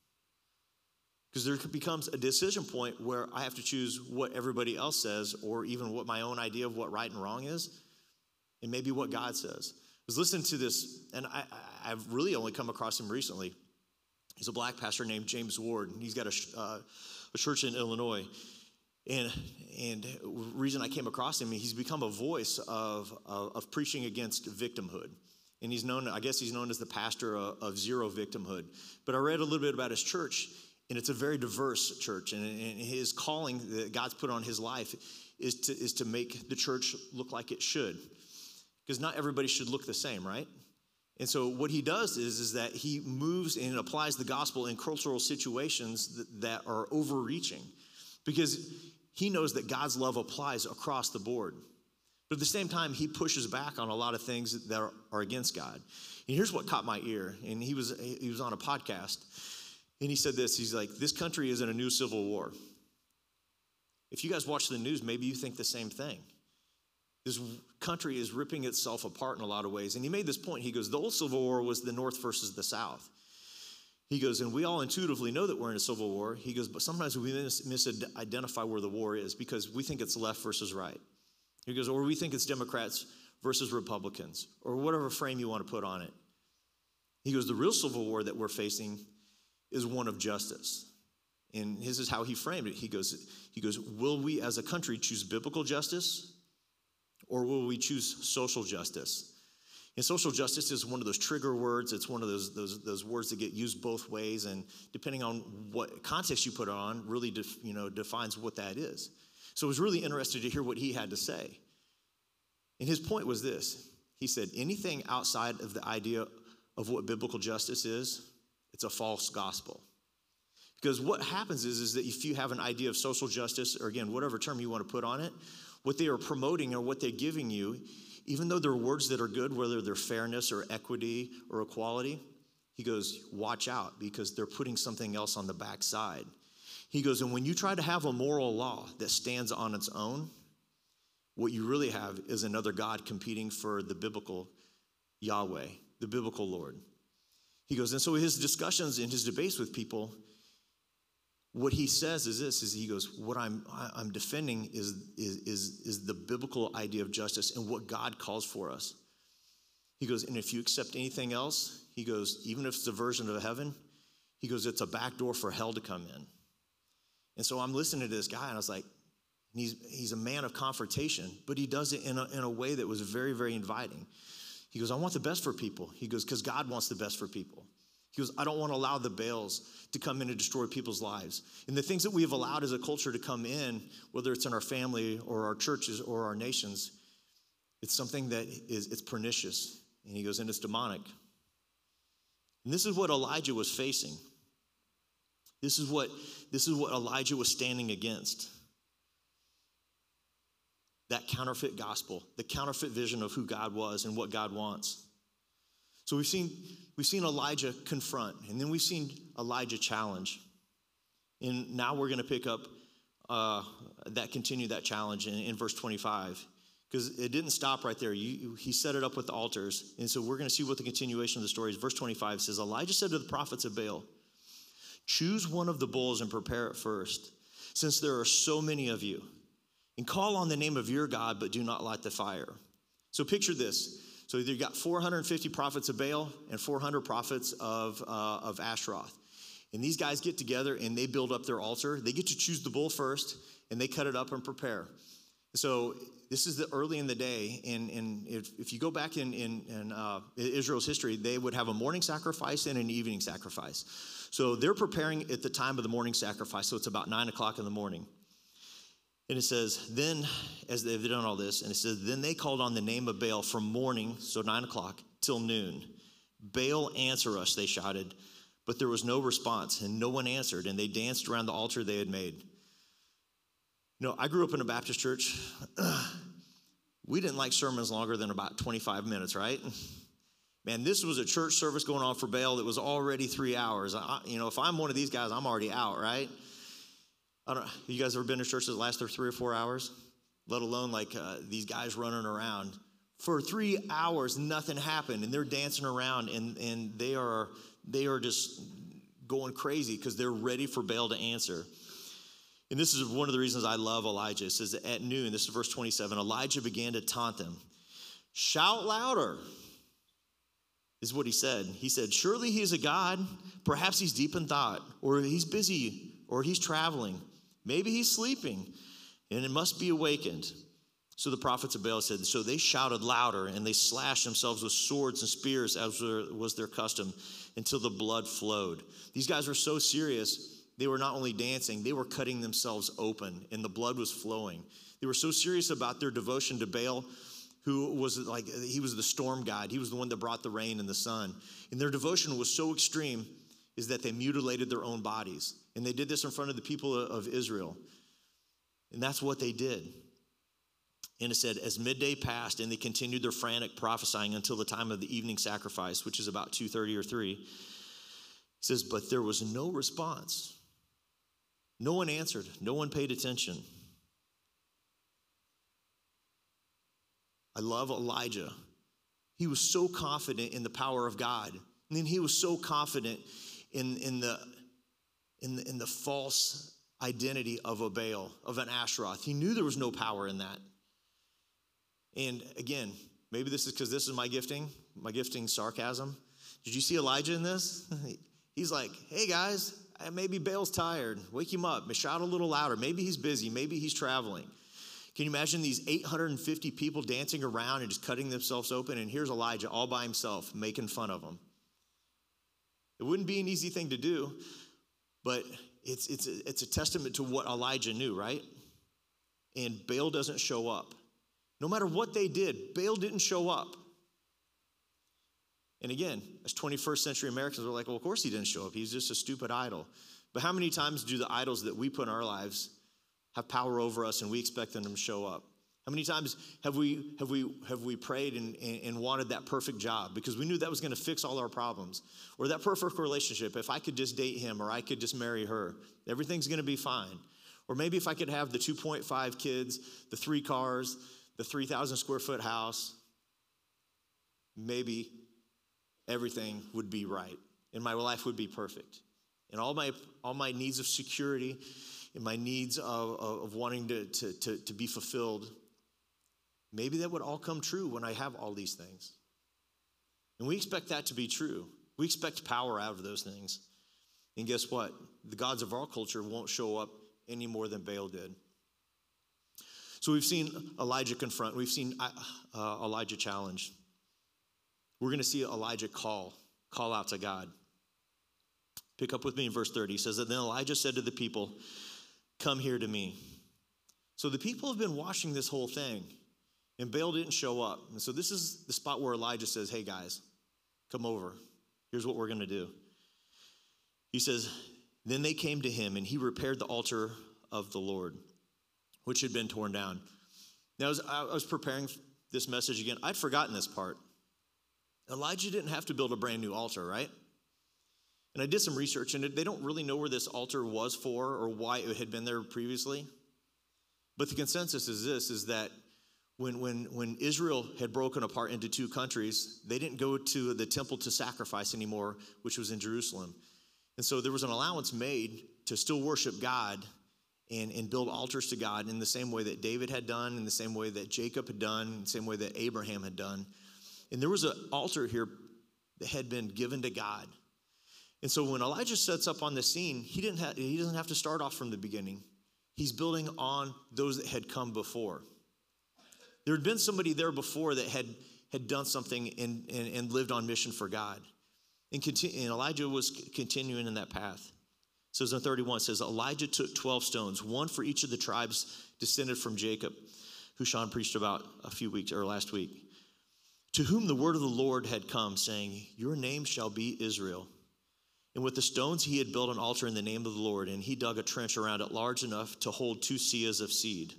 Because there becomes a decision point where I have to choose what everybody else says or even what my own idea of what right and wrong is and maybe what God says. I was listening to this, and I've really only come across him recently. He's a black pastor named James Ward, and he's got a church in Illinois. And the reason I came across him, he's become a voice of preaching against victimhood. And he's known as the pastor of Zero Victimhood. But I read a little bit about his church, and it's a very diverse church. And his calling that God's put on his life is to make the church look like it should. Because not everybody should look the same, right? And so what he does is that he moves and applies the gospel in cultural situations that are overreaching. Because he knows that God's love applies across the board. But at the same time, he pushes back on a lot of things that are against God. And here's what caught my ear. And he was on a podcast. And he said this. He's like, this country is in a new civil war. If you guys watch the news, maybe you think the same thing. This country is ripping itself apart in a lot of ways. And he made this point. He goes, the old Civil War was the North versus the South. He goes, and we all intuitively know that we're in a civil war. He goes, but sometimes we misidentify where the war is because we think it's left versus right. He goes, or we think it's Democrats versus Republicans, or whatever frame you want to put on it. He goes, the real civil war that we're facing is one of justice. And this is how he framed it. He goes, will we as a country choose biblical justice, or will we choose social justice? And social justice is one of those trigger words. It's one of those words that get used both ways, and depending on what context you put it on, really defines what that is. So I was really interested to hear what he had to say. And his point was this. He said, anything outside of the idea of what biblical justice is, it's a false gospel. Because what happens is that if you have an idea of social justice, or again, whatever term you want to put on it, what they are promoting or what they're giving you even though there are words that are good, whether they're fairness or equity or equality, he goes, watch out, because they're putting something else on the backside. He goes, and when you try to have a moral law that stands on its own, what you really have is another God competing for the biblical Yahweh, the biblical Lord. He goes, and so his discussions and his debates with people, what he says is this, is he goes, what I'm defending is the biblical idea of justice and what God calls for us. He goes, and if you accept anything else, he goes, even if it's a version of heaven, he goes, it's a back door for hell to come in. And so I'm listening to this guy, and I was like, he's a man of confrontation, but he does it in a way that was very, very inviting. He goes, I want the best for people. He goes, because God wants the best for people. He goes, I don't want to allow the Baals to come in and destroy people's lives. And the things that we have allowed as a culture to come in, whether it's in our family or our churches or our nations, it's something that it's pernicious. And he goes, and it's demonic. And this is what Elijah was facing. This is what Elijah was standing against. That counterfeit gospel, the counterfeit vision of who God was and what God wants. So we've seen Elijah confront, and then we've seen Elijah challenge. And now we're going to pick up continue that challenge in verse 25. Because it didn't stop right there. He set it up with the altars. And so we're going to see what the continuation of the story is. Verse 25 says, Elijah said to the prophets of Baal, choose one of the bulls and prepare it first, since there are so many of you. And call on the name of your God, but do not light the fire. So picture this. So you got 450 prophets of Baal and 400 prophets of Ashtaroth. And these guys get together and they build up their altar. They get to choose the bull first, and they cut it up and prepare. So this is early in the day, and if you go back in Israel's history, they would have a morning sacrifice and an evening sacrifice. So they're preparing at the time of the morning sacrifice, so it's about 9 o'clock in the morning. And it says, then, as they've done all this, and it says, then they called on the name of Baal from morning, so 9 o'clock, till noon. Baal, answer us, they shouted, but there was no response, and no one answered, and they danced around the altar they had made. You know, I grew up in a Baptist church. We didn't like sermons longer than about 25 minutes, right? Man, this was a church service going on for Baal that was already 3 hours. If I'm one of these guys, I'm already out, right? I don't know. You guys ever been to churches that last 3 or 4 hours? Let alone these guys running around. For 3 hours, nothing happened, and they're dancing around, and they are just going crazy because they're ready for Baal to answer. And this is one of the reasons I love Elijah. It says that at noon, this is verse 27, Elijah began to taunt them. Shout louder, is what he said. He said, surely he is a god. Perhaps he's deep in thought, or he's busy, or he's traveling. Maybe he's sleeping, and it must be awakened. So the prophets of Baal said, so they shouted louder, and they slashed themselves with swords and spears, as was their custom, until the blood flowed. These guys were so serious. They were not only dancing, they were cutting themselves open, and the blood was flowing. They were so serious about their devotion to Baal, who was he was the storm god. He was the one that brought the rain and the sun. And their devotion was so extreme is that they mutilated their own bodies. And they did this in front of the people of Israel. And that's what they did. And it said, as midday passed, and they continued their frantic prophesying until the time of the evening sacrifice, which is about 2:30 or 3. It says, but there was no response. No one answered. No one paid attention. I love Elijah. He was so confident in the power of God. And then he was so confident in the false identity of a Baal, of an Ashtaroth. He knew there was no power in that. And again, maybe this is because this is my gifting sarcasm. Did you see Elijah in this? He's like, hey guys, maybe Baal's tired. Wake him up. Shout a little louder. Maybe he's busy. Maybe he's traveling. Can you imagine these 850 people dancing around and just cutting themselves open? And here's Elijah all by himself making fun of them. It wouldn't be an easy thing to do, but it's a testament to what Elijah knew, right? And Baal doesn't show up. No matter what they did, Baal didn't show up. And again, as 21st century Americans, we're like, well, of course he didn't show up. He's just a stupid idol. But how many times do the idols that we put in our lives have power over us and we expect them to show up? How many times have we prayed and wanted that perfect job because we knew that was going to fix all our problems? Or that perfect relationship, if I could just date him or I could just marry her, everything's going to be fine. Or maybe if I could have the 2.5 kids, the 3 cars, the 3,000 square foot house, maybe everything would be right and my life would be perfect. And all my needs of security and my needs of wanting to be fulfilled, maybe that would all come true when I have all these things. And we expect that to be true. We expect power out of those things. And guess what? The gods of our culture won't show up any more than Baal did. So we've seen Elijah confront. We've seen Elijah challenge. We're going to see Elijah call out to God. Pick up with me in verse 30. He says that then Elijah said to the people, "Come here to me." So the people have been watching this whole thing, and Baal didn't show up. And so this is the spot where Elijah says, "Hey guys, come over. Here's what we're going to do." He says, "Then they came to him, and he repaired the altar of the Lord, which had been torn down." Now, as I was preparing this message again, I'd forgotten this part. Elijah didn't have to build a brand new altar, right? And I did some research, and they don't really know where this altar was for or why it had been there previously. But the consensus is this, is that when Israel had broken apart into 2 countries, they didn't go to the temple to sacrifice anymore, which was in Jerusalem. And so there was an allowance made to still worship God and build altars to God in the same way that David had done, in the same way that Jacob had done, in the same way that Abraham had done. And there was an altar here that had been given to God. And so when Elijah sets up on the scene, he doesn't have to start off from the beginning. He's building on those that had come before. There had been somebody there before that had done something and lived on mission for God. And Elijah was continuing in that path. It says in 31, it says, Elijah took 12 stones, one for each of the tribes descended from Jacob, who Sean preached about last week, to whom the word of the Lord had come, saying, "Your name shall be Israel." And with the stones he had built an altar in the name of the Lord, and he dug a trench around it large enough to hold 2 seahs of seed.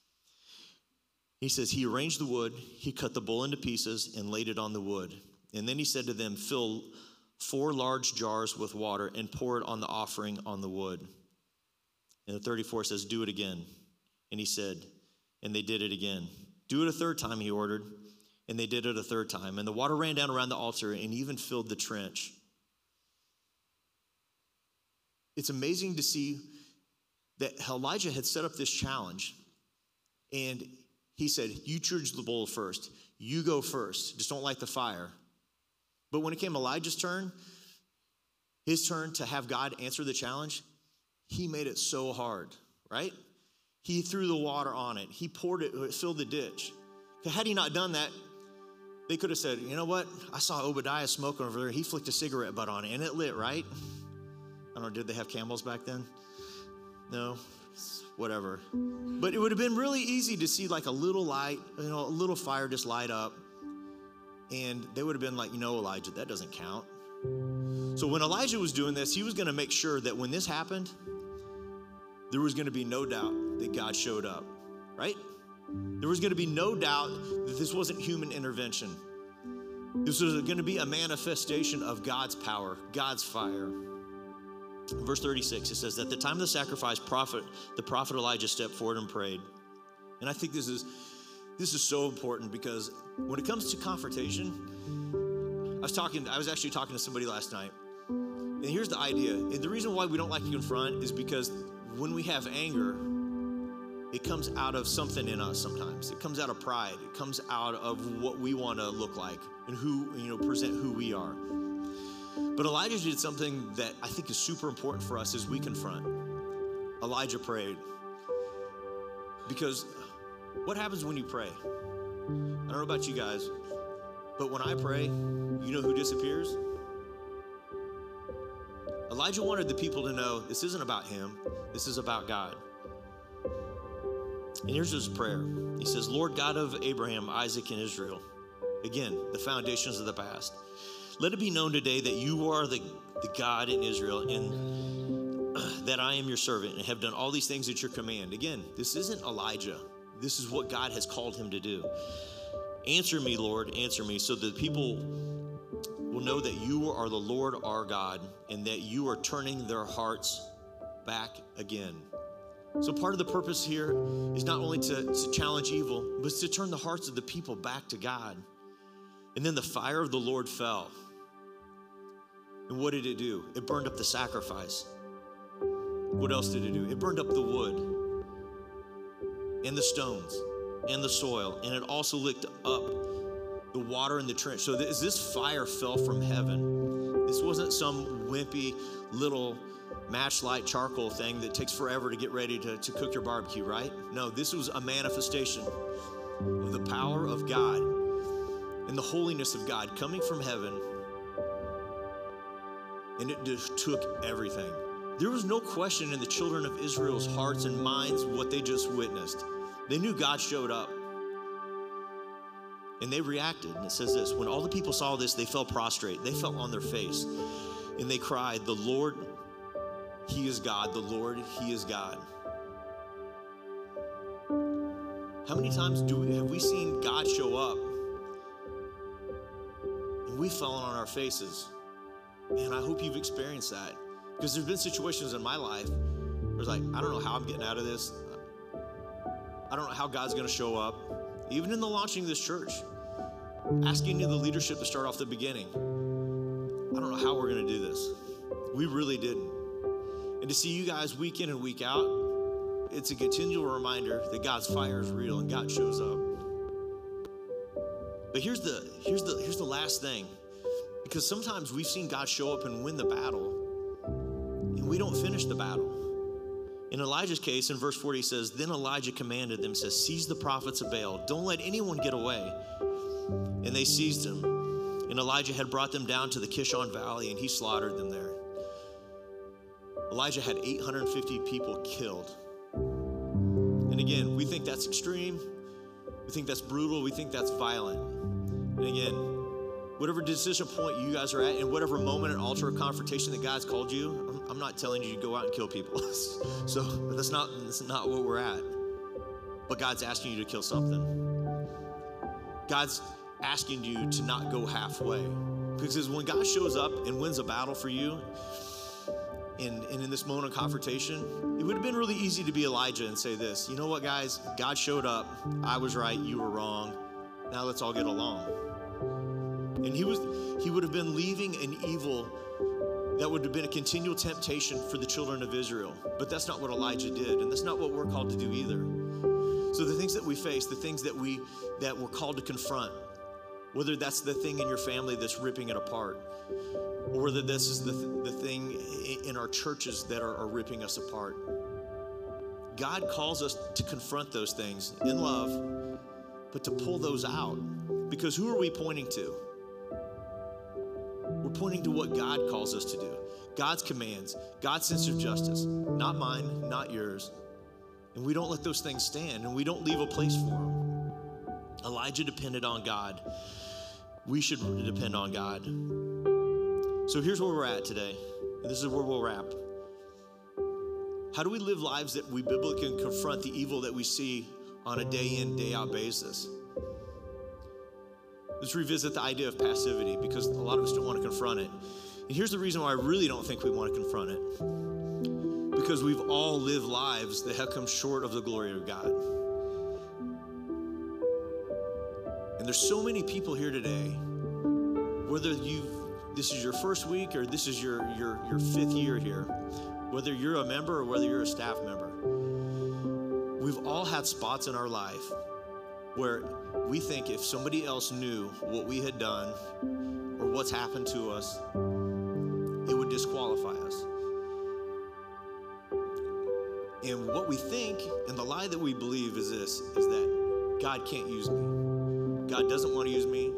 He says, he arranged the wood, he cut the bull into pieces and laid it on the wood. And then he said to them, "Fill 4 large jars with water and pour it on the offering on the wood." And the 34 says, "Do it again." And he said, and they did it again. "Do it a 3rd time," he ordered. And they did it a 3rd time. And the water ran down around the altar and even filled the trench. It's amazing to see that Elijah had set up this challenge. And he said, "You choose the bull first. You go first. Just don't light the fire." But when it came Elijah's turn, his turn to have God answer the challenge, he made it so hard, right? He threw the water on it. He poured it filled the ditch. Had he not done that, they could have said, "You know what? I saw Obadiah smoking over there. He flicked a cigarette butt on it, and it lit, right?" I don't know, did they have Camels back then? No, whatever. But it would have been really easy to see like a little light, a little fire just light up. And they would have been like, Elijah, that doesn't count. So when Elijah was doing this, he was going to make sure that when this happened, there was going to be no doubt that God showed up, right? There was going to be no doubt that this wasn't human intervention. This was going to be a manifestation of God's power, God's fire. In verse 36, it says, "At the time of the sacrifice, the prophet Elijah stepped forward and prayed." And I think this is so important because when it comes to confrontation, I was actually talking to somebody last night. And here's the idea. And the reason why we don't like to confront is because when we have anger, it comes out of something in us sometimes. It comes out of pride. It comes out of what we want to look like and present who we are. But Elijah did something that I think is super important for us as we confront. Elijah prayed. Because what happens when you pray? I don't know about you guys, but when I pray, you know who disappears? Elijah wanted the people to know this isn't about him, this is about God. And here's his prayer. He says, "Lord God of Abraham, Isaac, and Israel." Again, the foundations of the past. "Let it be known today that you are the God in Israel and that I am your servant and have done all these things at your command." Again, this isn't Elijah. this is what God has called him to do. Answer me, Lord, answer me, so that people will know that you are the Lord our God and that you are turning their hearts back again. So part of the purpose here is not only to challenge evil, but it's to turn the hearts of the people back to God. And then the fire of the Lord fell. And what did it do? It burned up the sacrifice. What else did it do? It burned up the wood and the stones and the soil, and it also licked up the water in the trench. So as this fire fell from heaven, this wasn't some wimpy little matchlight charcoal thing that takes forever to get ready to cook your barbecue, right? No, this was a manifestation of the power of God and the holiness of God coming from heaven, and it just took everything. There was no question in the children of Israel's hearts and minds what they just witnessed. They knew God showed up, and they reacted. And it says this: when all the people saw this, they fell prostrate. They fell on their face, and they cried, "The Lord, He is God. The Lord, He is God." How many times have we seen God show up and we've fallen on our faces? Man, I hope you've experienced that, because there's been situations in my life where it's like, I don't know how I'm getting out of this. I don't know how God's going to show up. Even in the launching of this church, asking the leadership to start off the beginning. I don't know how we're going to do this. We really didn't. And to see you guys week in and week out, it's a continual reminder that God's fire is real and God shows up. But here's the last thing, because sometimes we've seen God show up and win the battle, and we don't finish the battle. In Elijah's case, in verse 40, he says, "Then Elijah commanded them, says, 'Seize the prophets of Baal. Don't let anyone get away.' And they seized him. And Elijah had brought them down to the Kishon Valley, and he slaughtered them there." Elijah had 850 people killed. And again, we think that's extreme. We think that's brutal. We think that's violent. And again, whatever decision point you guys are at, in whatever moment and altar of confrontation that God's called you, I'm not telling you to go out and kill people. So that's not what we're at. But God's asking you to kill something. God's asking you to not go halfway. Because when God shows up and wins a battle for you, and in this moment of confrontation, it would have been really easy to be Elijah and say this: "You know what, guys? God showed up. I was right. You were wrong. Now let's all get along." And he would have been leaving an evil that would have been a continual temptation for the children of Israel. But that's not what Elijah did, and that's not what we're called to do either. So the things that we face, the things that we're called to confront, whether that's the thing in your family that's ripping it apart, or whether this is the thing in our churches that are ripping us apart, God calls us to confront those things in love, but to pull those out. Because who are we pointing to? We're pointing to what God calls us to do. God's commands, God's sense of justice, not mine, not yours. And we don't let those things stand, and we don't leave a place for them. Elijah depended on God. We should depend on God. So here's where we're at today, and this is where we'll wrap. How do we live lives that we biblically can confront the evil that we see on a day in, day out basis? Let's revisit the idea of passivity, because a lot of us don't want to confront it. And here's the reason why I really don't think we want to confront it. Because we've all lived lives that have come short of the glory of God. And there's so many people here today, whether this is your first week or this is your fifth year here, whether you're a member or whether you're a staff member, we've all had spots in our life where we think if somebody else knew what we had done or what's happened to us, it would disqualify us. And what we think, and the lie that we believe is this, is that God can't use me. God doesn't want to use me.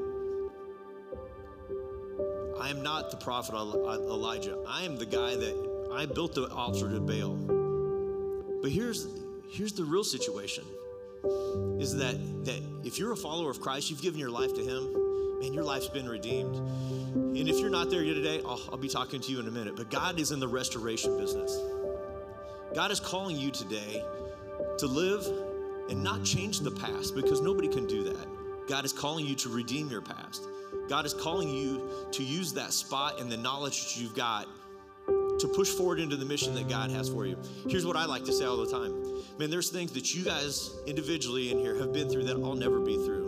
I am not the prophet Elijah. I am the guy that I built the altar to Baal. But here's the real situation, is that if you're a follower of Christ, you've given your life to him, man, your life's been redeemed. And if you're not there yet today, I'll be talking to you in a minute, but God is in the restoration business. God is calling you today to live and not change the past, because nobody can do that. God is calling you to redeem your past. God is calling you to use that spot and the knowledge that you've got to push forward into the mission that God has for you. Here's what I like to say all the time. Man, there's things that you guys individually in here have been through that I'll never be through.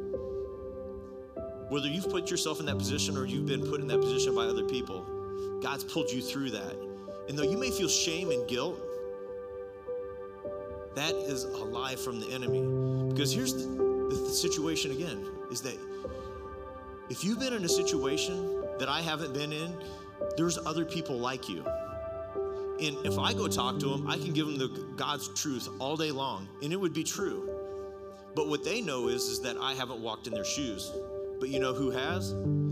Whether you've put yourself in that position or you've been put in that position by other people, God's pulled you through that. And though you may feel shame and guilt, that is a lie from the enemy. Because here's the situation again, is that if you've been in a situation that I haven't been in, there's other people like you. And if I go talk to them, I can give them God's truth all day long, and it would be true. But what they know is that I haven't walked in their shoes. But you know who has?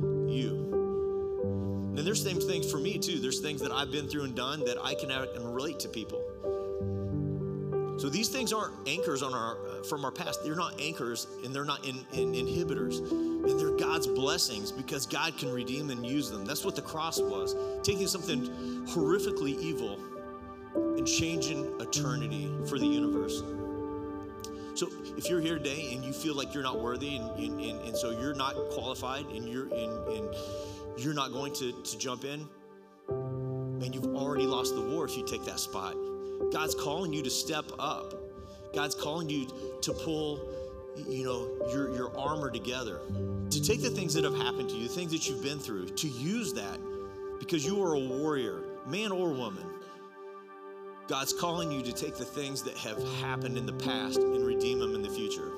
You. And there's same things for me too. There's things that I've been through and done that I can relate to people. So these things aren't anchors from our past. They're not anchors, and they're not inhibitors. And they're God's blessings, because God can redeem and use them. That's what the cross was. Taking something horrifically evil and changing eternity for the universe. So if you're here today and you feel like you're not worthy and so you're not qualified and you're not going to jump in, and you've already lost the war if you take that spot. God's calling you to step up. God's calling you to pull, your armor together, to take the things that have happened to you, the things that you've been through, to use that, because you are a warrior, man or woman. God's calling you to take the things that have happened in the past and redeem them in the future.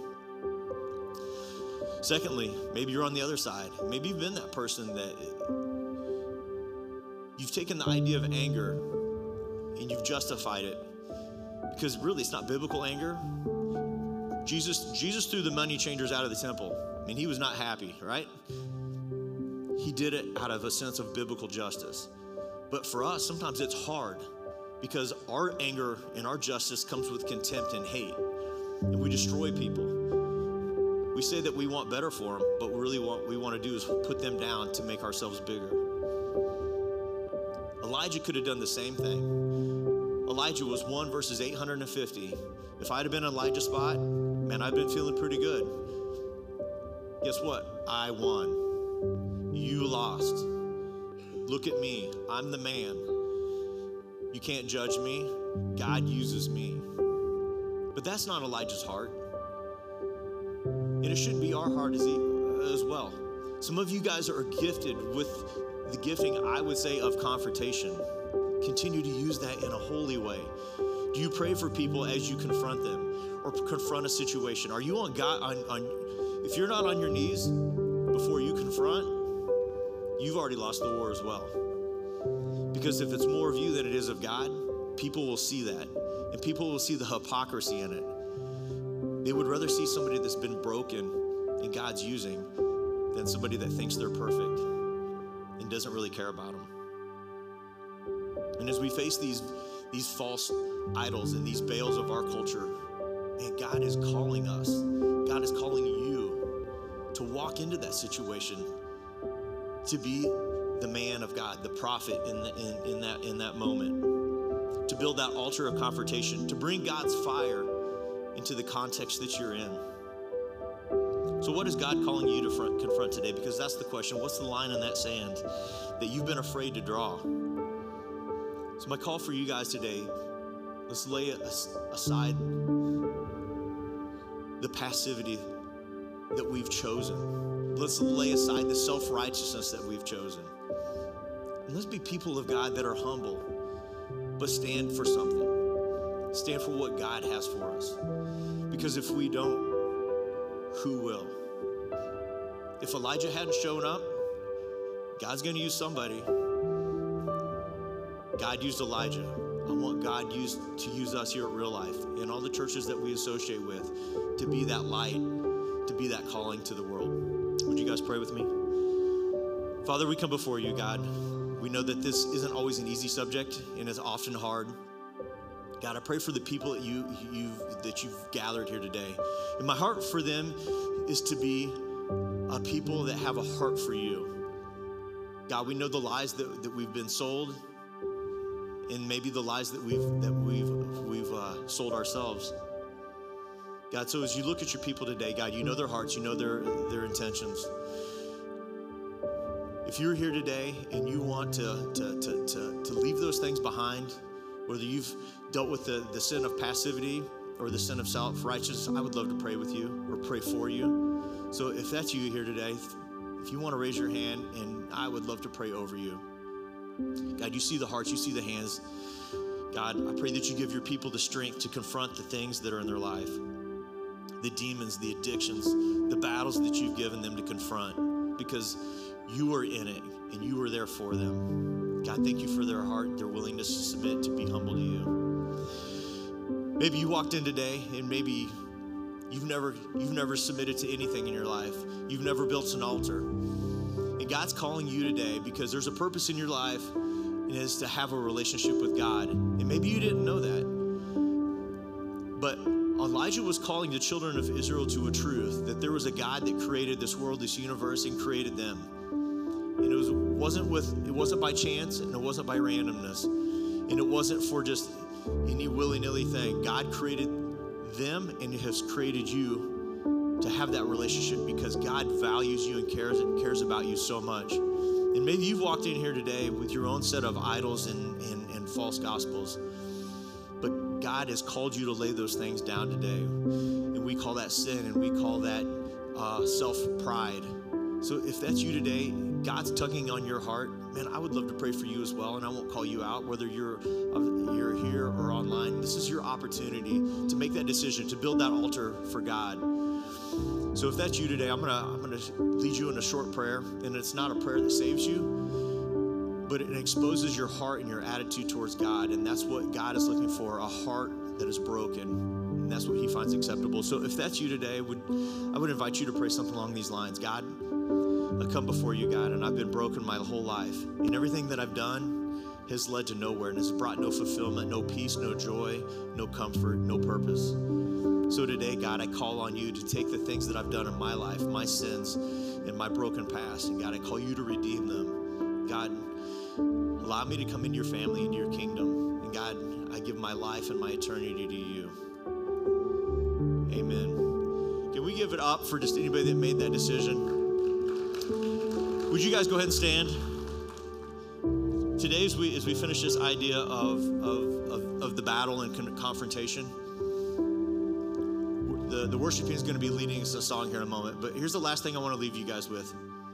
Secondly, maybe you're on the other side. Maybe you've been that person that you've taken the idea of anger and you've justified it, because really it's not biblical anger. Jesus threw the money changers out of the temple. I mean, he was not happy, right? He did it out of a sense of biblical justice. But for us, sometimes it's hard, because our anger and our justice comes with contempt and hate, and we destroy people. We say that we want better for them, but really what we want to do is put them down to make ourselves bigger. Elijah could have done the same thing. Elijah was 1 versus 850. If I'd have been in Elijah's spot, man, I've been feeling pretty good. Guess what? I won. You lost. Look at me. I'm the man. You can't judge me. God uses me. But that's not Elijah's heart. And it should be our heart as well. Some of you guys are gifted with the gifting, I would say, of confrontation. Continue to use that in a holy way. Do you pray for people as you confront them or confront a situation? Are you on God? If you're not on your knees before you confront, you've already lost the war as well. Because if it's more of you than it is of God, people will see that. And people will see the hypocrisy in it. They would rather see somebody that's been broken and God's using than somebody that thinks they're perfect and doesn't really care about them. And as we face these false idols and these Baals of our culture, man, God is calling us. God is calling you to walk into that situation, to be the man of God, the prophet in that moment, to build that altar of confrontation, to bring God's fire into the context that you're in. So what is God calling you to confront today? Because that's the question. What's the line in that sand that you've been afraid to draw? So my call for you guys today, let's lay aside the passivity that we've chosen. Let's lay aside the self-righteousness that we've chosen. And let's be people of God that are humble, but stand for something. Stand for what God has for us. Because if we don't, who will? If Elijah hadn't shown up, God's going to use somebody. God used Elijah. I want God to use us here at Real Life and all the churches that we associate with to be that light, to be that calling to the world. Would you guys pray with me? Father, we come before you, God. We know that this isn't always an easy subject and it's often hard. God, I pray for the people that you've gathered here today. And my heart for them is to be a people that have a heart for you. God, we know the lies that we've been sold, and maybe the lies that we've sold ourselves. God, so as you look at your people today, God, you know their hearts, you know their intentions. If you're here today and you want to leave those things behind, whether you've dealt with the sin of passivity or the sin of self-righteousness, I would love to pray with you or pray for you. So if that's you here today, if you want to raise your hand, and I would love to pray over you. God, you see the hearts, you see the hands. God, I pray that you give your people the strength to confront the things that are in their life, the demons, the addictions, the battles that you've given them to confront, because you are in it and you are there for them. God, thank you for their heart, their willingness to submit, to be humble to you. Maybe you walked in today and maybe you've never submitted to anything in your life. You've never built an altar. And God's calling you today because there's a purpose in your life, and it is to have a relationship with God. And maybe you didn't know that. But Elijah was calling the children of Israel to a truth, that there was a God that created this world, this universe, and created them. And it wasn't by chance, and it wasn't by randomness, and it wasn't for just any willy-nilly thing. God created them and has created you to have that relationship because God values you and cares about you so much. And maybe you've walked in here today with your own set of idols and false gospels, but God has called you to lay those things down today. And we call that sin, and we call that self-pride. So if that's you today, God's tugging on your heart, man, I would love to pray for you as well, and I won't call you out, whether you're here or online. This is your opportunity to make that decision, to build that altar for God. So if that's you today, I'm gonna lead you in a short prayer, and it's not a prayer that saves you, but it exposes your heart and your attitude towards God, and that's what God is looking for, a heart that is broken, and that's what he finds acceptable. So if that's you today, I would invite you to pray something along these lines. God, I come before you, God, and I've been broken my whole life, and everything that I've done has led to nowhere and has brought no fulfillment, no peace, no joy, no comfort, no purpose. So today, God, I call on you to take the things that I've done in my life, my sins and my broken past, and God, I call you to redeem them. God, allow me to come into your family, into your kingdom, and God, I give my life and my eternity to you. Amen. Can we give it up for just anybody that made that decision? Would you guys go ahead and stand? Today, as we finish this idea of the battle and confrontation, the worship team is going to be leading us a song here in a moment. But here's the last thing I want to leave you guys with.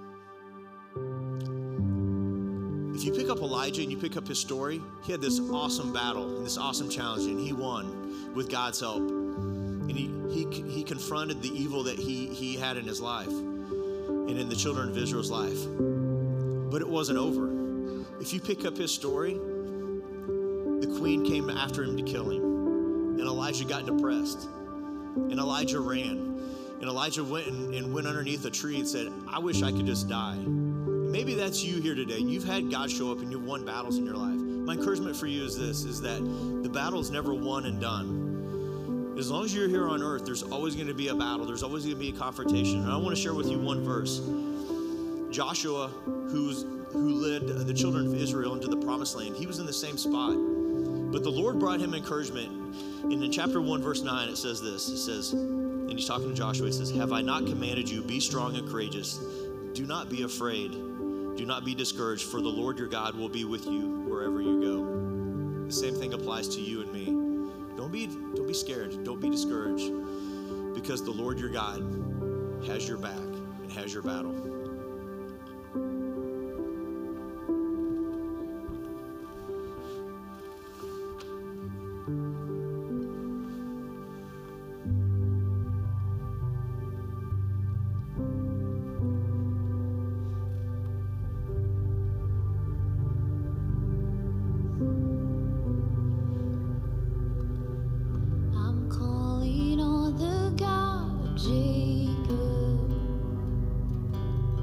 If you pick up Elijah and you pick up his story, he had this awesome battle and this awesome challenge, and he won with God's help. And he confronted the evil that he had in his life and in the children of Israel's life. But it wasn't over. If you pick up his story, the queen came after him to kill him. And Elijah got depressed. And Elijah ran. And Elijah went and went underneath a tree and said, I wish I could just die. And maybe that's you here today. You've had God show up and you've won battles in your life. My encouragement for you is this, is that the battle is never won and done. As long as you're here on earth, there's always going to be a battle. There's always going to be a confrontation. And I want to share with you one verse. Joshua, who led the children of Israel into the promised land, he was in the same spot. But the Lord brought him encouragement. And in chapter 1, verse 9, it says this. It says, and he's talking to Joshua, he says, have I not commanded you, be strong and courageous. Do not be afraid. Do not be discouraged, for the Lord your God will be with you wherever you go. The same thing applies to you and me. Don't be scared. Don't be discouraged, because the Lord your God has your back and has your battle. Calling on the God of Jacob.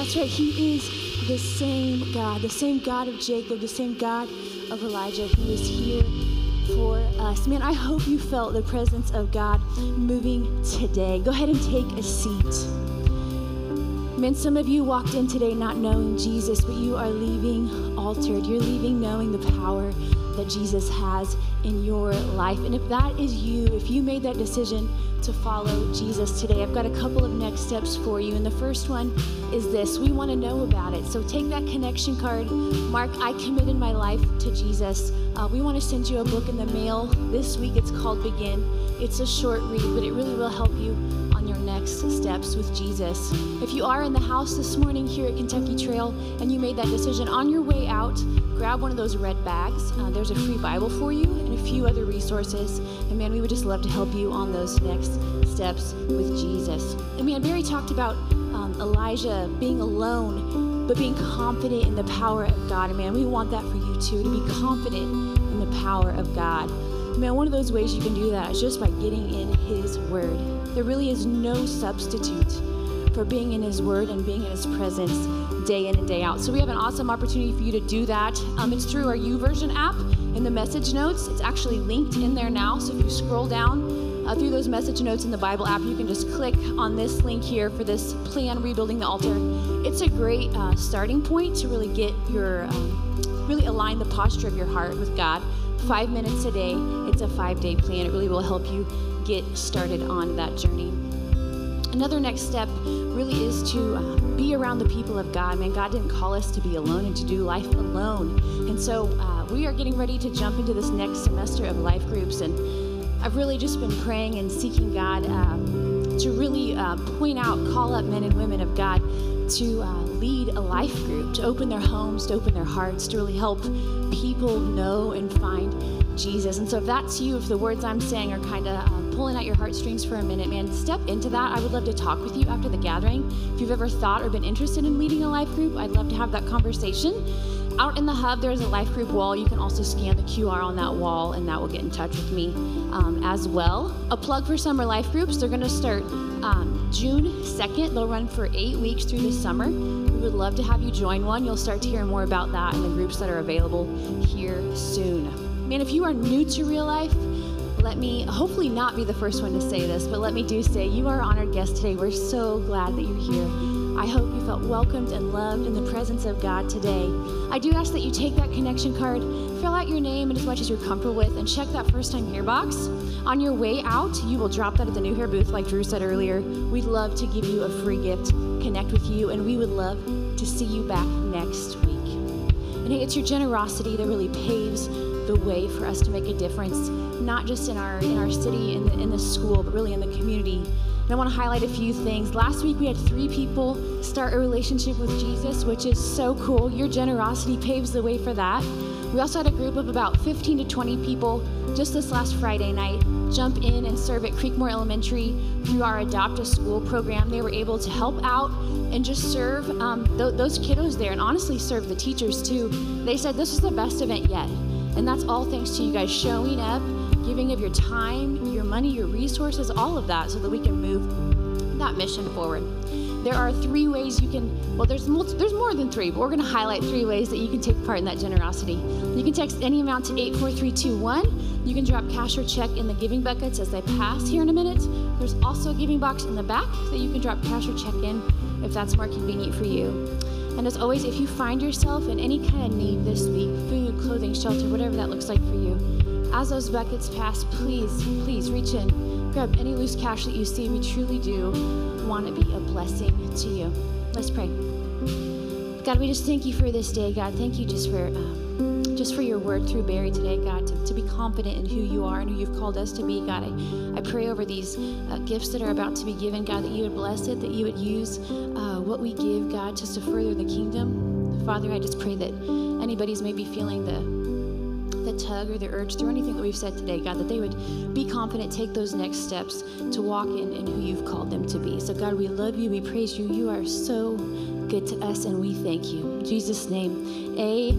That's right. He is the same God of Jacob, the same God of Elijah. He is here for us. Man, I hope you felt the presence of God moving today. Go ahead and take a seat. Man, some of you walked in today not knowing Jesus, but you are leaving altered. You're leaving knowing the power that Jesus has in your life. And if that is you, if you made that decision to follow Jesus today, I've got a couple of next steps for you. And the first one is this. We want to know about it. So take that connection card, mark, I committed my life to Jesus. We want to send you a book in the mail this week. It's called Begin. It's a short read, but it really will help you on your next steps with Jesus. If you are in the house this morning here at Kentucky Trail and you made that decision, on your way out, grab one of those red bags. There's a free Bible for you and a few other resources. And man, we would just love to help you on those next steps with Jesus. And man, Barry talked about Elijah being alone, but being confident in the power of God. And man, we want that for you too, to be confident in the power of God. Man, one of those ways you can do that is just by getting in His Word. There really is no substitute for being in His Word and being in His presence day in and day out. So we have an awesome opportunity for you to do that. It's through our YouVersion app in the message notes. It's actually linked in there now. So if you scroll down through those message notes in the Bible app, you can just click on this link here for this plan, Rebuilding the Altar. It's a great starting point to really get your, really align the posture of your heart with God. 5 minutes a day. It's a 5-day plan. It really will help you get started on that journey. Another next step really is to be around the people of God. Man, God didn't call us to be alone and to do life alone. And so we are getting ready to jump into this next semester of life groups. And I've really just been praying and seeking God to really point out, call up men and women of God to lead a life group, to open their homes, to open their hearts, to really help people know and find Jesus. And so if that's you, if the words I'm saying are kind of pulling at your heartstrings for a minute, man, step into that. I would love to talk with you after the gathering. If you've ever thought or been interested in leading a life group, I'd love to have that conversation. Out in the hub, there's a life group wall. You can also scan the QR on that wall, and that will get in touch with me as well. A plug for summer life groups. They're going to start June 2nd. They'll run for 8 weeks through the summer. We would love to have you join one. You'll start to hear more about that in the groups that are available here soon. Man, if you are new to real life, let me hopefully not be the first one to say this, but let me do say you are honored guest today. We're so glad that you're here. I hope you felt welcomed and loved in the presence of God today. I do ask that you take that connection card, fill out your name and as much as you're comfortable with, and check that first time here box. On your way out, you will drop that at the New Hair booth like Drew said earlier. We'd love to give you a free gift, connect with you, and we would love to see you back next week. And hey, it's your generosity that really paves the way for us to make a difference, not just in our city, in the school, but really in the community. And I want to highlight a few things. Last week we had 3 people start a relationship with Jesus, which is so cool. Your generosity paves the way for that. We also had a group of about 15 to 20 people just this last Friday night jump in and serve at Creekmore Elementary through our Adopt a School program. They were able to help out and just serve those kiddos there, and honestly serve the teachers too. They said this is the best event yet. And that's all thanks to you guys showing up, giving of your time, your money, your resources, all of that, so that we can move that mission forward. There are 3 ways you can, well, there's more than 3, but we're going to highlight 3 ways that you can take part in that generosity. You can text any amount to 84321. You can drop cash or check in the giving buckets as they pass here in a minute. There's also a giving box in the back that you can drop cash or check in if that's more convenient for you. And as always, if you find yourself in any kind of need this week, food, clothing, shelter, whatever that looks like for you, as those buckets pass, please reach in, grab any loose cash that you see. We truly do want to be a blessing to you. Let's pray. God, we just thank you for this day, God. Thank you just for your word through Barry today, God, to be confident in who you are and who you've called us to be, God. I pray over these gifts that are about to be given, God, that you would bless it, that you would use what we give, God, just to further the kingdom. Father, I just pray that anybody's maybe feeling the tug or the urge through anything that we've said today, God, that they would be confident, take those next steps to walk in who you've called them to be. So God, we love you, we praise you. You are so good to us, and we thank you. In Jesus' name,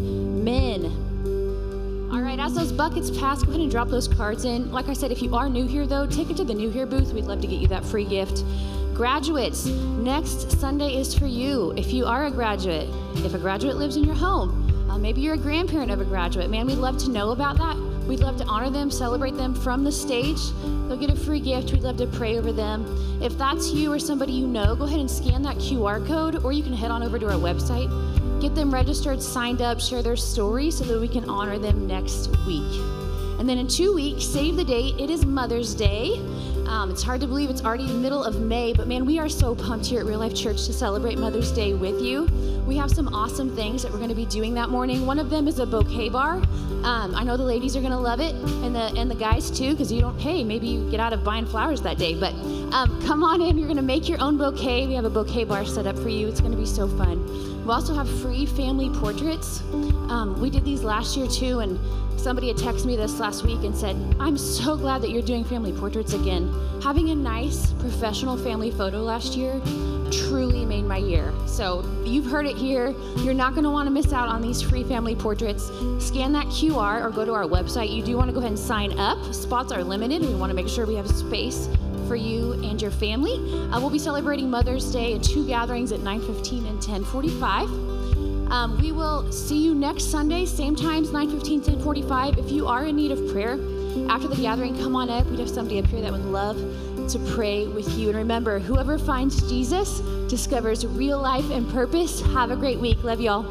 amen. All right, as those buckets pass, go ahead and drop those cards in. Like I said, if you are new here, though, take it to the New Hair booth. We'd love to get you that free gift. Graduates, next Sunday is for you. If you are a graduate, if a graduate lives in your home, maybe you're a grandparent of a graduate. Man, we'd love to know about that. We'd love to honor them, celebrate them from the stage. They'll get a free gift. We'd love to pray over them. If that's you or somebody you know, go ahead and scan that QR code, or you can head on over to our website. Get them registered, signed up, share their story so that we can honor them next week. And then in 2 weeks, save the date. It is Mother's Day. It's hard to believe it's already the middle of May, but man, we are so pumped here at Real Life Church to celebrate Mother's Day with you. We have some awesome things that we're going to be doing that morning. One of them is a bouquet bar. I know the ladies are going to love it, and the guys too, because maybe you get out of buying flowers that day, but come on in. You're going to make your own bouquet. We have a bouquet bar set up for you. It's going to be so fun. We also have free family portraits. We did these last year too, and somebody had texted me this last week and said, I'm so glad that you're doing family portraits again. Having a nice professional family photo last year truly made my year. So you've heard it here. You're not going to want to miss out on these free family portraits. Scan that QR or go to our website. You do want to go ahead and sign up. Spots are limited, and we want to make sure we have space for you and your family. We'll be celebrating Mother's Day in 2 gatherings at 9:15 and 10:45. We will see you next Sunday, same times, 9:15, 10:45. If you are in need of prayer after the gathering, come on up. We'd have somebody up here that would love to pray with you. And remember, whoever finds Jesus discovers real life and purpose. Have a great week. Love y'all.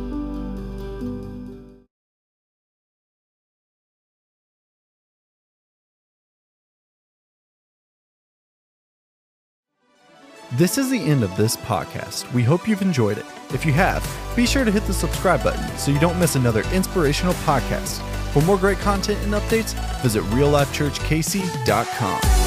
This is the end of this podcast. We hope you've enjoyed it. If you have, be sure to hit the subscribe button so you don't miss another inspirational podcast. For more great content and updates, visit reallifechurchkc.com.